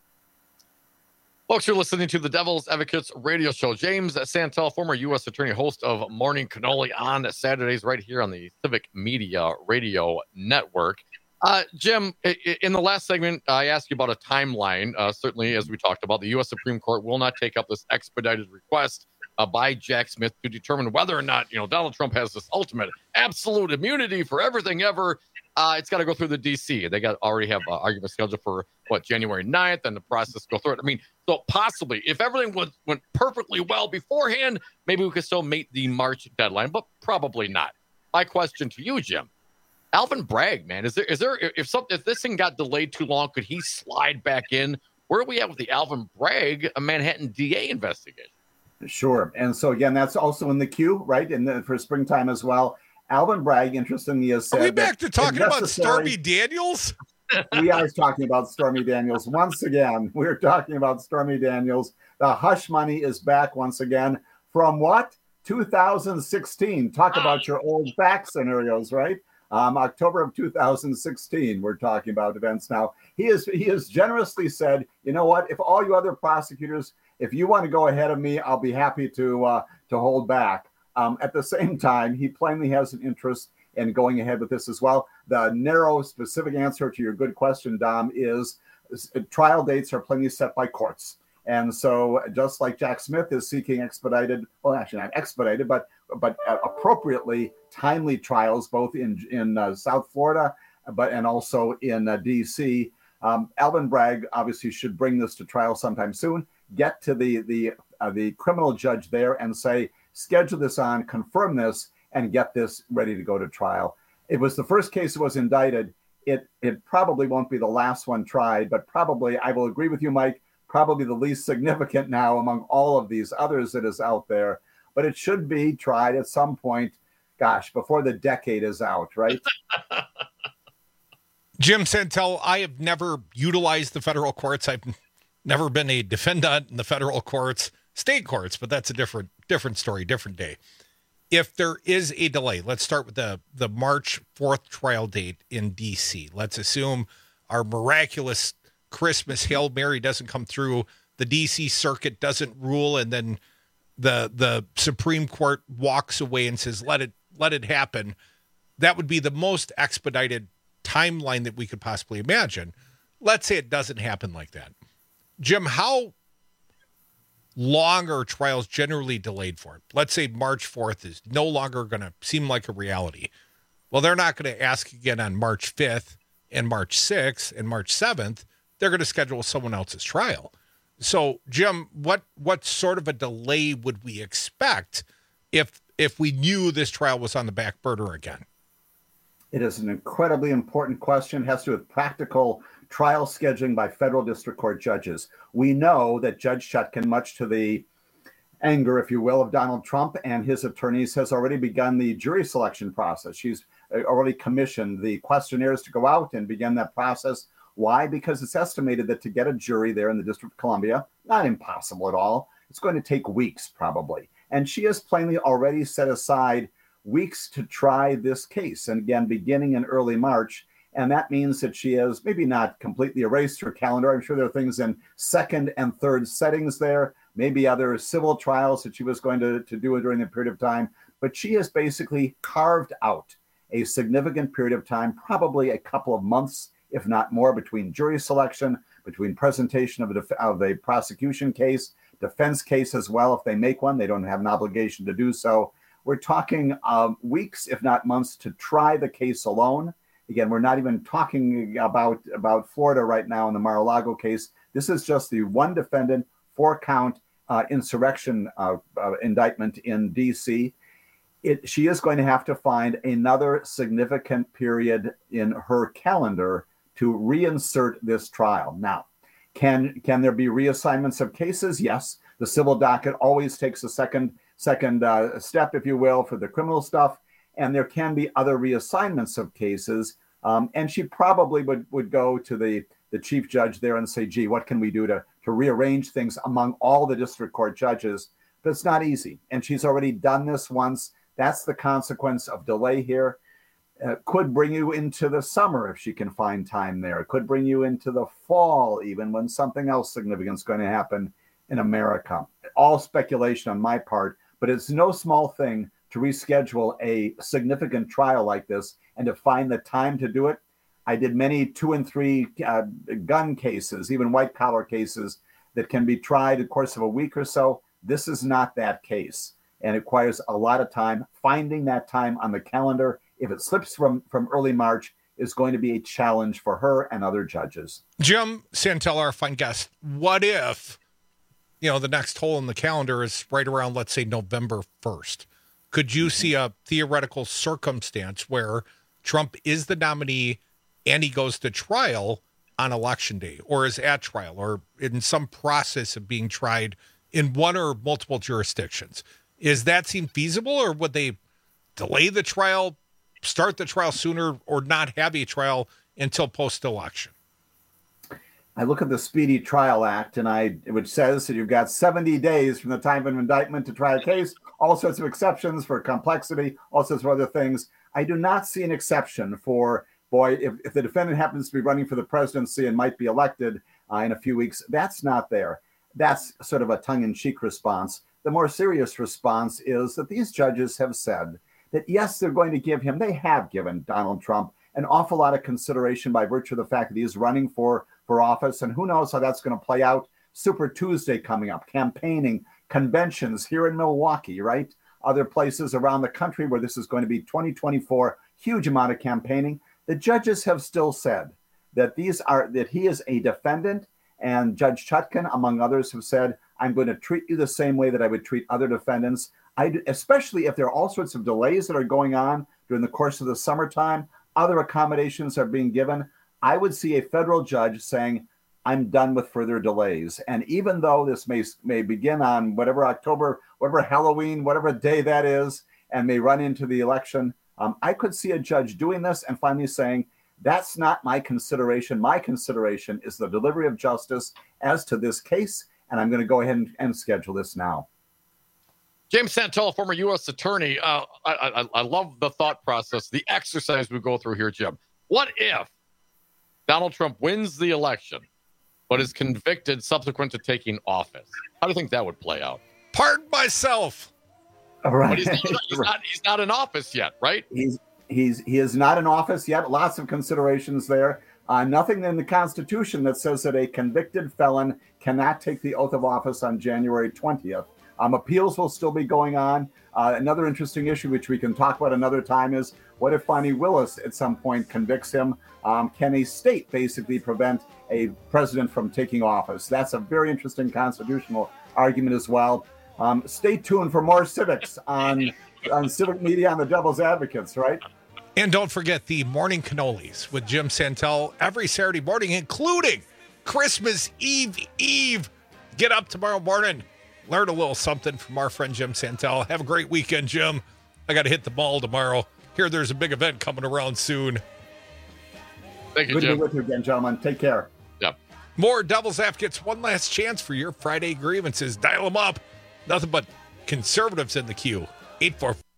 Folks, you're listening to the Devil's Advocates radio show. James Santel, former U S attorney, host of Morning Cannoli on Saturdays right here on the Civic Media Radio Network. Uh, Jim, in the last segment, I asked you about a timeline. Uh, certainly, as we talked about, the U S Supreme Court will not take up this expedited request uh, by Jack Smith to determine whether or not, you know, Donald Trump has this ultimate absolute immunity for everything ever. Uh, it's got to go through the D C. They got already have uh, argument scheduled for what, January ninth, and the process go through it. I mean, so possibly if everything went, went perfectly well beforehand, maybe we could still meet the March deadline, but probably not. My question to you, Jim, Alvin Bragg, man, is there is there if something if this thing got delayed too long, could he slide back in? Where are we at with the Alvin Bragg, a Manhattan D A investigation? Sure, and so again, that's also in the queue, right? And then for springtime as well. Alvin Bragg, interestingly, has said. Are we back to talking about Stormy Daniels? We are talking about Stormy Daniels once again. We're talking about Stormy Daniels. The hush money is back once again from what? two thousand sixteen. Talk about your old back scenarios, right? Um, October of two thousand sixteen. We're talking about events now. He is he has generously said, you know what? If all you other prosecutors, if you want to go ahead of me, I'll be happy to uh, to hold back. Um, at the same time, he plainly has an interest in going ahead with this as well. The narrow, specific answer to your good question, Dom, is uh, trial dates are plainly set by courts. And so just like Jack Smith is seeking expedited, well, actually not expedited, but but uh, appropriately timely trials, both in in uh, South Florida, but and also in uh, D C, um, Alvin Bragg obviously should bring this to trial sometime soon, get to the, the, uh, the criminal judge there and say, schedule this on, confirm this, and get this ready to go to trial. It was the first case that was indicted. It it probably won't be the last one tried, but probably, I will agree with you, Mike, probably the least significant now among all of these others that is out there. But it should be tried at some point, gosh, before the decade is out, right? Jim Santel, I have never utilized the federal courts. I've never been a defendant in the federal courts, state courts, but that's a different different story, different day. If there is a delay, let's start with the, the March fourth trial date in D C. Let's assume our miraculous Christmas Hail Mary doesn't come through, the D C circuit doesn't rule, and then the the Supreme Court walks away and says, let it let it happen. That would be the most expedited timeline that we could possibly imagine. Let's say it doesn't happen like that. Jim, how long are trials generally delayed for? Let's say March fourth is no longer going to seem like a reality. Well, they're not going to ask again on March fifth and March sixth and March seventh. They're going to schedule someone else's trial. So, Jim, what what sort of a delay would we expect if if we knew this trial was on the back burner again? It is an incredibly important question. It has to do with practical trial scheduling by federal district court judges. We know that Judge Chutkan, much to the anger, if you will, of Donald Trump and his attorneys, has already begun the jury selection process. She's already commissioned the questionnaires to go out and begin that process. Why? Because it's estimated that to get a jury there in the District of Columbia, not impossible at all, it's going to take weeks probably. And she has plainly already set aside weeks to try this case. And again, beginning in early March. And that means that she has maybe not completely erased her calendar. I'm sure there are things in second and third settings there, maybe other civil trials that she was going to, to do during the period of time. But she has basically carved out a significant period of time, probably a couple of months, if not more, between jury selection, between presentation of a, def- of a prosecution case, defense case as well. If they make one, they don't have an obligation to do so. We're talking um, weeks, if not months, to try the case alone. Again, we're not even talking about, about Florida right now in the Mar-a-Lago case. This is just the one defendant, four-count uh, insurrection uh, uh, indictment in D C. It, she is going to have to find another significant period in her calendar to reinsert this trial. Now, can can there be reassignments of cases? Yes. The civil docket always takes a second second uh, step, if you will, for the criminal stuff, and there can be other reassignments of cases. Um, and she probably would, would go to the, the chief judge there and say, gee, what can we do to, to rearrange things among all the district court judges? But it's not easy. And she's already done this once. That's the consequence of delay here. Uh, could bring you into the summer if she can find time there. It could bring you into the fall, even when something else significant is going to happen in America. All speculation on my part, but it's no small thing to reschedule a significant trial like this and to find the time to do it. I did many two and three uh, gun cases, even white collar cases that can be tried in the course of a week or so. This is not that case, and it requires a lot of time. Finding that time on the calendar, if it slips from, from early March, is going to be a challenge for her and other judges. Jim Santel, our fine guest, what if, you know, the next hole in the calendar is right around, let's say, November first? Could you mm-hmm. see a theoretical circumstance where Trump is the nominee and he goes to trial on election day, or is at trial, or in some process of being tried in one or multiple jurisdictions? Is that seem feasible, or would they delay the trial, start the trial sooner, or not have a trial until post-election? I look at the Speedy Trial Act, and I which says that you've got seventy days from the time of indictment to try a case, all sorts of exceptions for complexity, all sorts of other things. I do not see an exception for, boy, if, if the defendant happens to be running for the presidency and might be elected uh, in a few weeks, that's not there. That's sort of a tongue-in-cheek response. The more serious response is that these judges have said that, yes, they're going to give him, they have given Donald Trump an awful lot of consideration by virtue of the fact that he's running for, for office. And who knows how that's going to play out. Super Tuesday coming up, campaigning, conventions here in Milwaukee, right? Other places around the country where this is going to be twenty twenty-four, huge amount of campaigning. The judges have still said that these are, that he is a defendant, and Judge Chutkan, among others, have said, I'm going to treat you the same way that I would treat other defendants, I, especially if there are all sorts of delays that are going on during the course of the summertime, other accommodations are being given. I would see a federal judge saying, I'm done with further delays. And even though this may, may begin on whatever October, whatever Halloween, whatever day that is, and may run into the election, um, I could see a judge doing this and finally saying, that's not my consideration. My consideration is the delivery of justice as to this case, and I'm going to go ahead and, and schedule this now. James Santel, former U S attorney. Uh, I, I, I love the thought process, the exercise we go through here, Jim. What if Donald Trump wins the election, but is convicted subsequent to taking office? How do you think that would play out? Pardon myself. All right. But he's not, he's, not, he's not in office yet, right? He's he's he is not in office yet. Lots of considerations there. Uh, nothing in the Constitution that says that a convicted felon cannot take the oath of office on January twentieth. Um, appeals will still be going on. Uh, another interesting issue, which we can talk about another time, is what if Fani Willis at some point convicts him? Um, can a state basically prevent a president from taking office? That's a very interesting constitutional argument as well. Um, stay tuned for more civics on, on Civic Media on the Devil's Advocates, right? And don't forget the morning cannolis with Jim Santel every Saturday morning, including Christmas Eve Eve. Get up tomorrow morning. Learn a little something from our friend Jim Santel. Have a great weekend, Jim. I got to hit the mall tomorrow. Here, there's a big event coming around soon. Thank you, Good Jim. to be with you again, gentlemen. Take care. Yep. More Devil's Advocates. One last chance for your Friday grievances. Dial them up. Nothing but conservatives in the queue. eight four four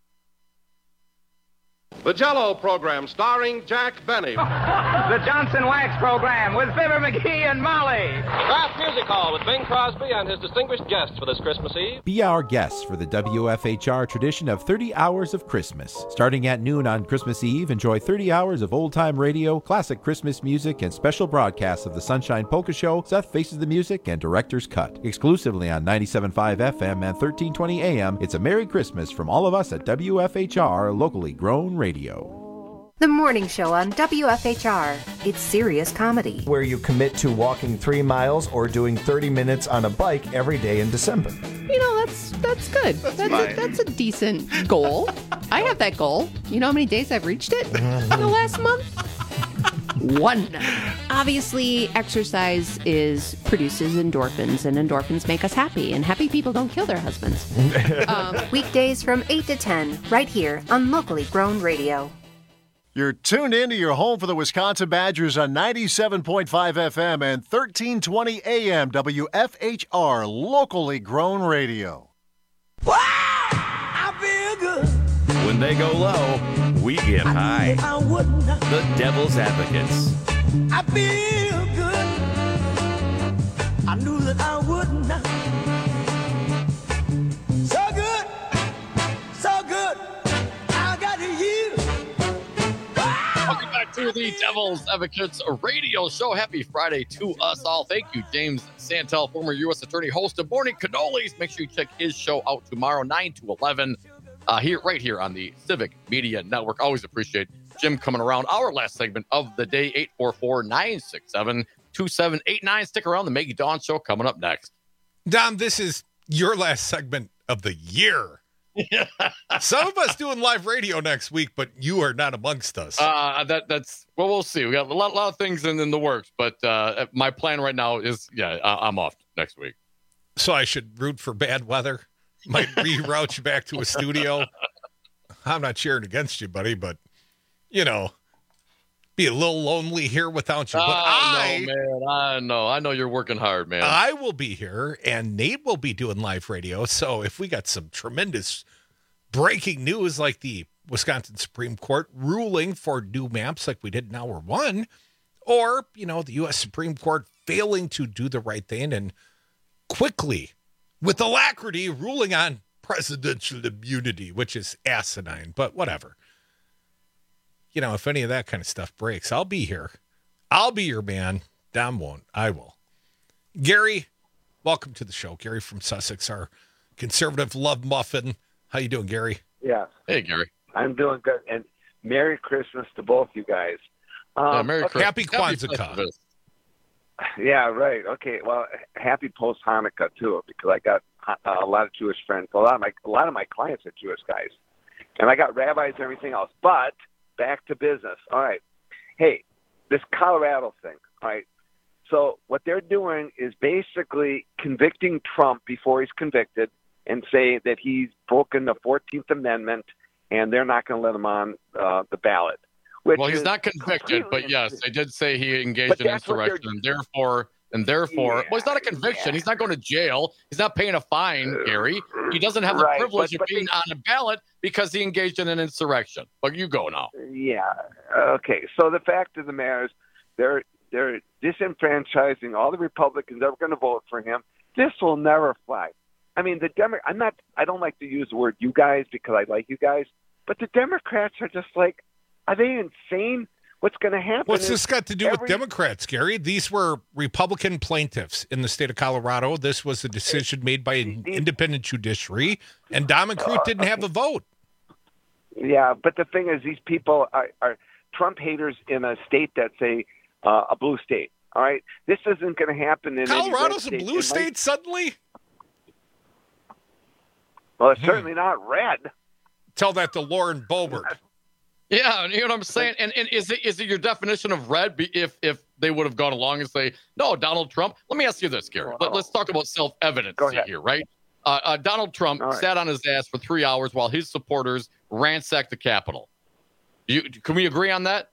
The Jell-O program starring Jack Benny. The Johnson Wax program with Fibber McGee and Molly. Kraft Music Hall with Bing Crosby and his distinguished guests for this Christmas Eve. Be our guests for the W F H R tradition of thirty hours of Christmas. Starting at noon on Christmas Eve, enjoy thirty hours of old-time radio, classic Christmas music, and special broadcasts of the Sunshine Polka Show, Seth Faces the Music, and Director's Cut. Exclusively on ninety-seven point five F M and thirteen twenty A M, it's a Merry Christmas from all of us at W F H R, locally grown radio. The morning show on W F H R. It's serious comedy. Where you commit to walking three miles or doing thirty minutes on a bike every day in December. You know, that's that's good. That's, that's, a, that's a decent goal. I have that goal. You know how many days I've reached it in the last month? One. Obviously, exercise is produces endorphins, and endorphins make us happy, and happy people don't kill their husbands. um, Weekdays from eight to ten, right here on Locally Grown Radio. You're tuned into your home for the Wisconsin Badgers on ninety-seven point five F M and thirteen twenty A M W F H R, Locally Grown Radio. Wow! I feel good. When they go low, we get high. I wouldn't. The Devil's Advocates. I feel good. I knew that I wouldn't. So good. So good. I got you. Welcome back to the Devil's Advocates radio show. Happy Friday to us all. Thank you, James Santel, former U S attorney, host of Morning Cannolis. Make sure you check his show out tomorrow, nine to eleven, uh, here, right here on the Civic Media Network. Always appreciate Jim coming around. Our last segment of the day, eight four four, nine six seven, two seven eight nine. Stick around. The Maggie Dawn Show coming up next. Dom, this is your last segment of the year. Yeah. Some of us doing live radio next week, but you are not amongst us. Uh, that that's well, we'll see. We got a lot, lot of things in, in the works, but uh, my plan right now is, yeah, I, I'm off next week. So I should root for bad weather. Might reroute you back to a studio. I'm not cheering against you, buddy, but you know, be a little lonely here without you. But oh, I, no, man, I know, I know you're working hard, man. I will be here, and Nate will be doing live radio. So if we got some tremendous breaking news, like the Wisconsin Supreme Court ruling for new maps, like we did in hour one, or you know, the U S Supreme Court failing to do the right thing and quickly, with alacrity, ruling on presidential immunity, which is asinine, but whatever. You know, if any of that kind of stuff breaks, I'll be here. I'll be your man. Dom won't. I will. Gary, welcome to the show. Gary from Sussex, our conservative love muffin. How you doing, Gary? Yeah. Hey, Gary. I'm doing good. And Merry Christmas to both you guys. Um, yeah, Merry okay. Happy Christmas. Kwanzaa. Yeah, right. Okay. Well, happy post Hanukkah too, because I got uh, a lot of Jewish friends. A lot of my a lot of my clients are Jewish guys, and I got rabbis and everything else. But back to business. All right. Hey, this Colorado thing. All right. So what they're doing is basically convicting Trump before he's convicted and say that he's broken the fourteenth Amendment and they're not going to let him on uh, the ballot. Which well, he's not convicted, but yes, they did say he engaged in insurrection, and therefore, and therefore, yeah, well, it's not a conviction. Yeah. He's not going to jail. He's not paying a fine, uh, Gary. He doesn't have right, the privilege but, but of being they, on a ballot because he engaged in an insurrection. But you go now. Yeah. Okay. So the fact of the matter is, they're they're disenfranchising all the Republicans that were going to vote for him. This will never fly. I mean, the Demo- I'm not. I don't like to use the word "you guys" because I like you guys, but the Democrats are just like. Are they insane? What's going to happen? What's this got to do every... with Democrats, Gary? These were Republican plaintiffs in the state of Colorado. This was a decision made by an independent judiciary, and Dom and Crute didn't have a vote. Yeah, but the thing is, these people are, are Trump haters in a state that's a uh, a blue state. All right, this isn't going to happen in Colorado's any red a blue state, state suddenly. Well, it's hmm. certainly not red. Tell that to Lauren Boebert. Yeah, you know what I'm saying? And and is it is it your definition of red if if they would have gone along and say, no, Donald Trump? Let me ask you this, Gary. Let, let's talk about self-evidence here, right? Uh, uh, Donald Trump right. sat on his ass for three hours while his supporters ransacked the Capitol. You, can we agree on that?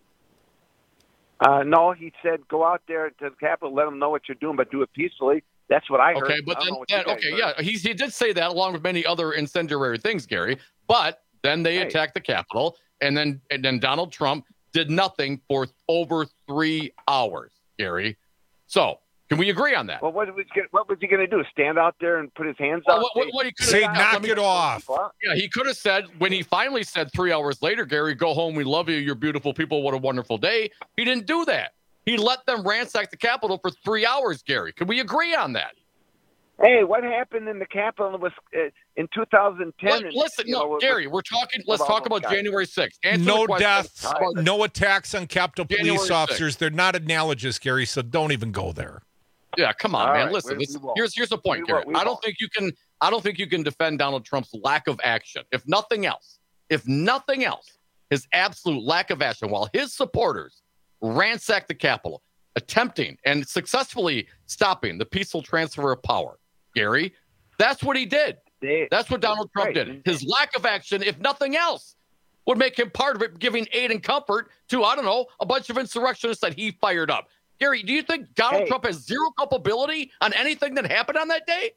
Uh, no, he said, go out there to the Capitol, let them know what you're doing, but do it peacefully. That's what I heard. Okay, but then, then okay, heard. yeah, he, he did say that along with many other incendiary things, Gary. But then they hey. attacked the Capitol. And then and then Donald Trump did nothing for over three hours, Gary. So can we agree on that? Well, what was he, what was he going to do? Stand out there and put his hands well, out? What, what, what he say, knock it off. Yeah, he could have said, when he finally said three hours later, Gary, go home. We love you. You're beautiful people. What a wonderful day. He didn't do that. He let them ransack the Capitol for three hours, Gary. Can we agree on that? Hey, what happened in the Capitol was uh, in two thousand ten? L- listen, and, no, know, Gary, we're talking. Let's talk about January sixth. Answer no deaths, no attacks on Capitol January police officers. sixth. They're not analogous, Gary. So don't even go there. Yeah, come on, All man. Right, listen, we, this, we here's here's the point, we Gary. will, I don't won't. think you can. I don't think you can defend Donald Trump's lack of action. If nothing else, if nothing else, his absolute lack of action, while his supporters ransacked the Capitol, attempting and successfully stopping the peaceful transfer of power. Gary, that's what he did. That's what Donald Trump right. did. His lack of action, if nothing else, would make him part of it, giving aid and comfort to, I don't know, a bunch of insurrectionists that he fired up. Gary, do you think Donald Hey. Trump has zero culpability on anything that happened on that day?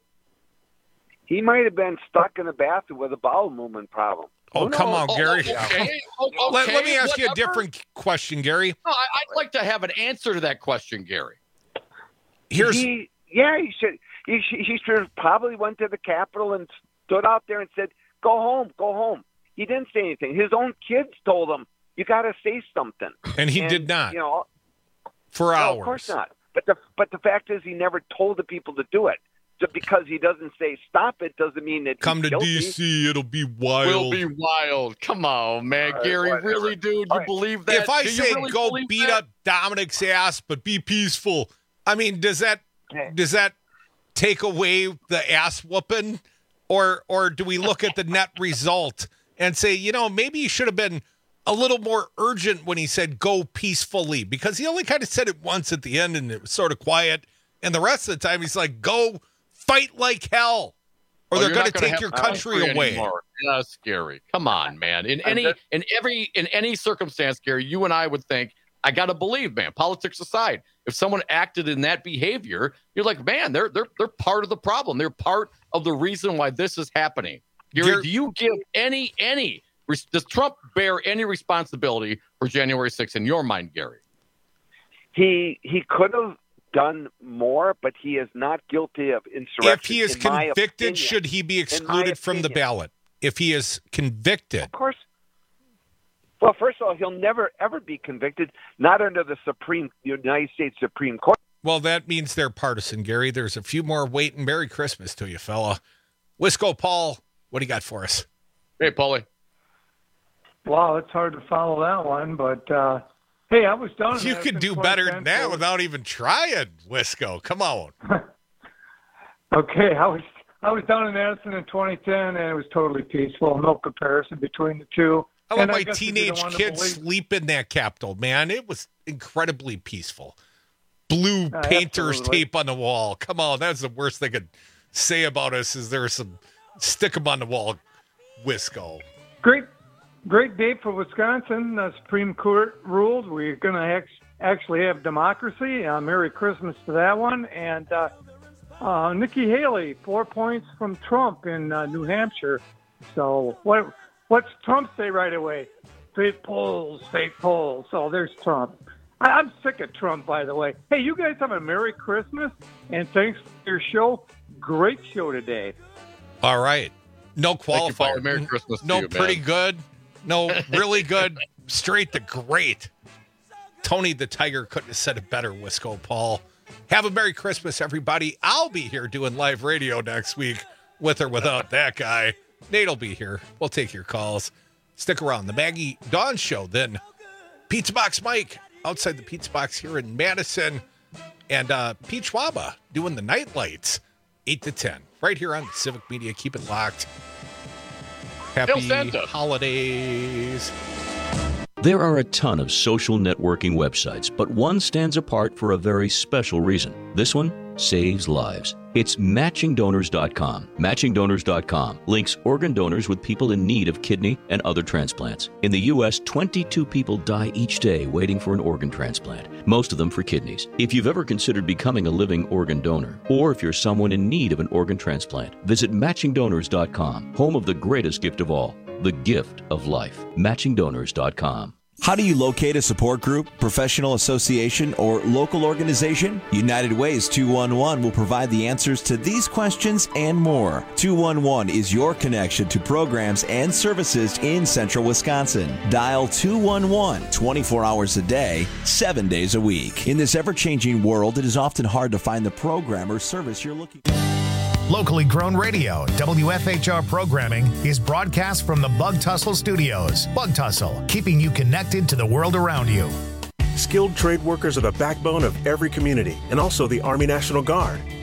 He might have been stuck in the bathroom with a bowel movement problem. Oh, come on, Oh, Gary. okay. Oh, Let, let okay, me ask you a whatever. different question, Gary. No, I, I'd like to have an answer to that question, Gary. Here's he, yeah, he should. He, sh- he should have probably went to the Capitol and stood out there and said, "Go home, go home." He didn't say anything. His own kids told him, "You got to say something," and he did not. You know, for no, hours. of course not. But the but the fact is, he never told the people to do it. Just because he doesn't say stop it doesn't mean that Come he's to guilty. D C, it'll be wild. Will be wild. Come on, man. right, Gary, whatever. really, dude? You right. believe that? If I Do you say really go believe beat that? up Dominic's ass, but be peaceful, I mean, does that does that take away the ass whooping, or or do we look at the net result and say, you know, maybe he should have been a little more urgent when he said go peacefully, because he only kind of said it once at the end and it was sort of quiet, and the rest of the time he's like, go fight like hell, or Oh, they're you're going not to gonna take have your a country away. anymore. Yes, Gary. Come on, man. In And any that- in every in any circumstance, Gary, you and I would think, I gotta believe, man. Politics aside, if someone acted in that behavior, you're like, man, they're they're they're part of the problem. They're part of the reason why this is happening. Gary, Gary- do you give any any does Trump bear any responsibility for January sixth in your mind, Gary? He he could have done more, but he is not guilty of insurrection. If he is in my convicted, opinion. should he be In my excluded from the opinion. ballot? If he is convicted, Of course. Well, first of all, he'll never ever be convicted, not under the Supreme United States Supreme Court. well, that means they're partisan, Gary. There's a few more waiting. Merry Christmas to you, fella. Wisco Paul, what do you got for us? Hey, Paulie. Wow, it's hard to follow that one, but uh, hey, I was down. in You that could in do better than twenty ten, that so- without even trying, Wisco. Come on. Okay, I was I was down in Addison in twenty ten, and it was totally peaceful. No comparison between the two. I let And my guess if you're teenage the one to kids believe- sleep in that Capitol, man. It was incredibly peaceful. Blue Uh, painter's absolutely. tape on the wall. Come on, that's the worst they could say about us is there's some stick 'em on the wall, Wisco. Great, great day for Wisconsin. The Supreme Court ruled we're going to act- actually have democracy. Uh, Merry Christmas to that one. And uh, uh, Nikki Haley, four points from Trump in uh, New Hampshire. So what? What's Trump say right away? Fake polls, fake polls. So there's Trump. I, I'm sick of Trump, by the way. Hey, you guys have a Merry Christmas, and thanks for your show. Great show today. All right. No Thank you, qualifier. Paulie. Merry Christmas to no you, man. pretty good. No really good. Straight to great. Tony the Tiger couldn't have said it better, Wisco Paul. Have a Merry Christmas, everybody. I'll be here doing live radio next week with or without that guy. Nate'll be here. We'll take your calls. Stick around. The Maggie Dawn Show, then Pizza Box Mike outside the Pizza Box here in Madison, and uh, Pete Schwaba doing the night lights, eight to ten, right here on Civic Media. Keep it locked. Happy Hail Santa. holidays. There are a ton of social networking websites, but one stands apart for a very special reason. This one saves lives. It's matching donors dot com. matching donors dot com links organ donors with people in need of kidney and other transplants. In the U S, twenty-two people die each day waiting for an organ transplant, most of them for kidneys. If you've ever considered becoming a living organ donor, or if you're someone in need of an organ transplant, visit matching donors dot com, home of the greatest gift of all, the gift of life. matching donors dot com. How do you locate a support group, professional association, or local organization? United Way's two one one will provide the answers to these questions and more. two one one is your connection to programs and services in central Wisconsin. Dial two one one twenty-four hours a day, seven days a week. In this ever-changing world, it is often hard to find the program or service you're looking for. Locally grown radio, W F H R programming is broadcast from the Bug Tussle Studios. Bug Tussle, keeping you connected to the world around you. Skilled trade workers are the backbone of every community and also the Army National Guard.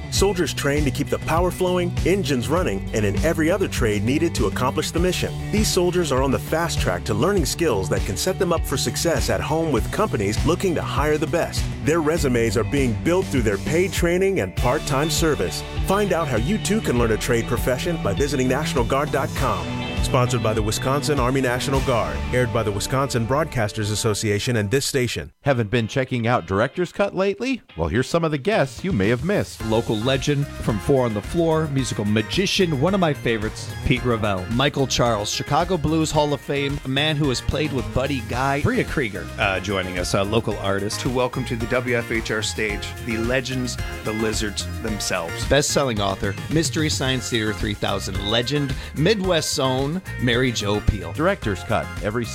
Soldiers train to keep the power flowing, engines running, and in every other trade needed to accomplish the mission. These soldiers are on the fast track to learning skills that can set them up for success at home with companies looking to hire the best. Their resumes are being built through their paid training and part-time service. Find out how you too can learn a trade profession by visiting National Guard dot com. Sponsored by the Wisconsin Army National Guard. Aired by the Wisconsin Broadcasters Association and this station. Haven't been checking out Director's Cut lately? Well, here's some of the guests you may have missed. Local legend from Four on the Floor, musical magician, one of my favorites, Pete Ravel. Michael Charles, Chicago Blues Hall of Fame, a man who has played with Buddy Guy. Bria Krieger uh, joining us, a local artist. To welcome to the W F H R stage, the legends, the lizards themselves. Best-selling author, Mystery Science Theater three thousand legend, Midwest Zone, Mary Jo Peel. Director's Cut, every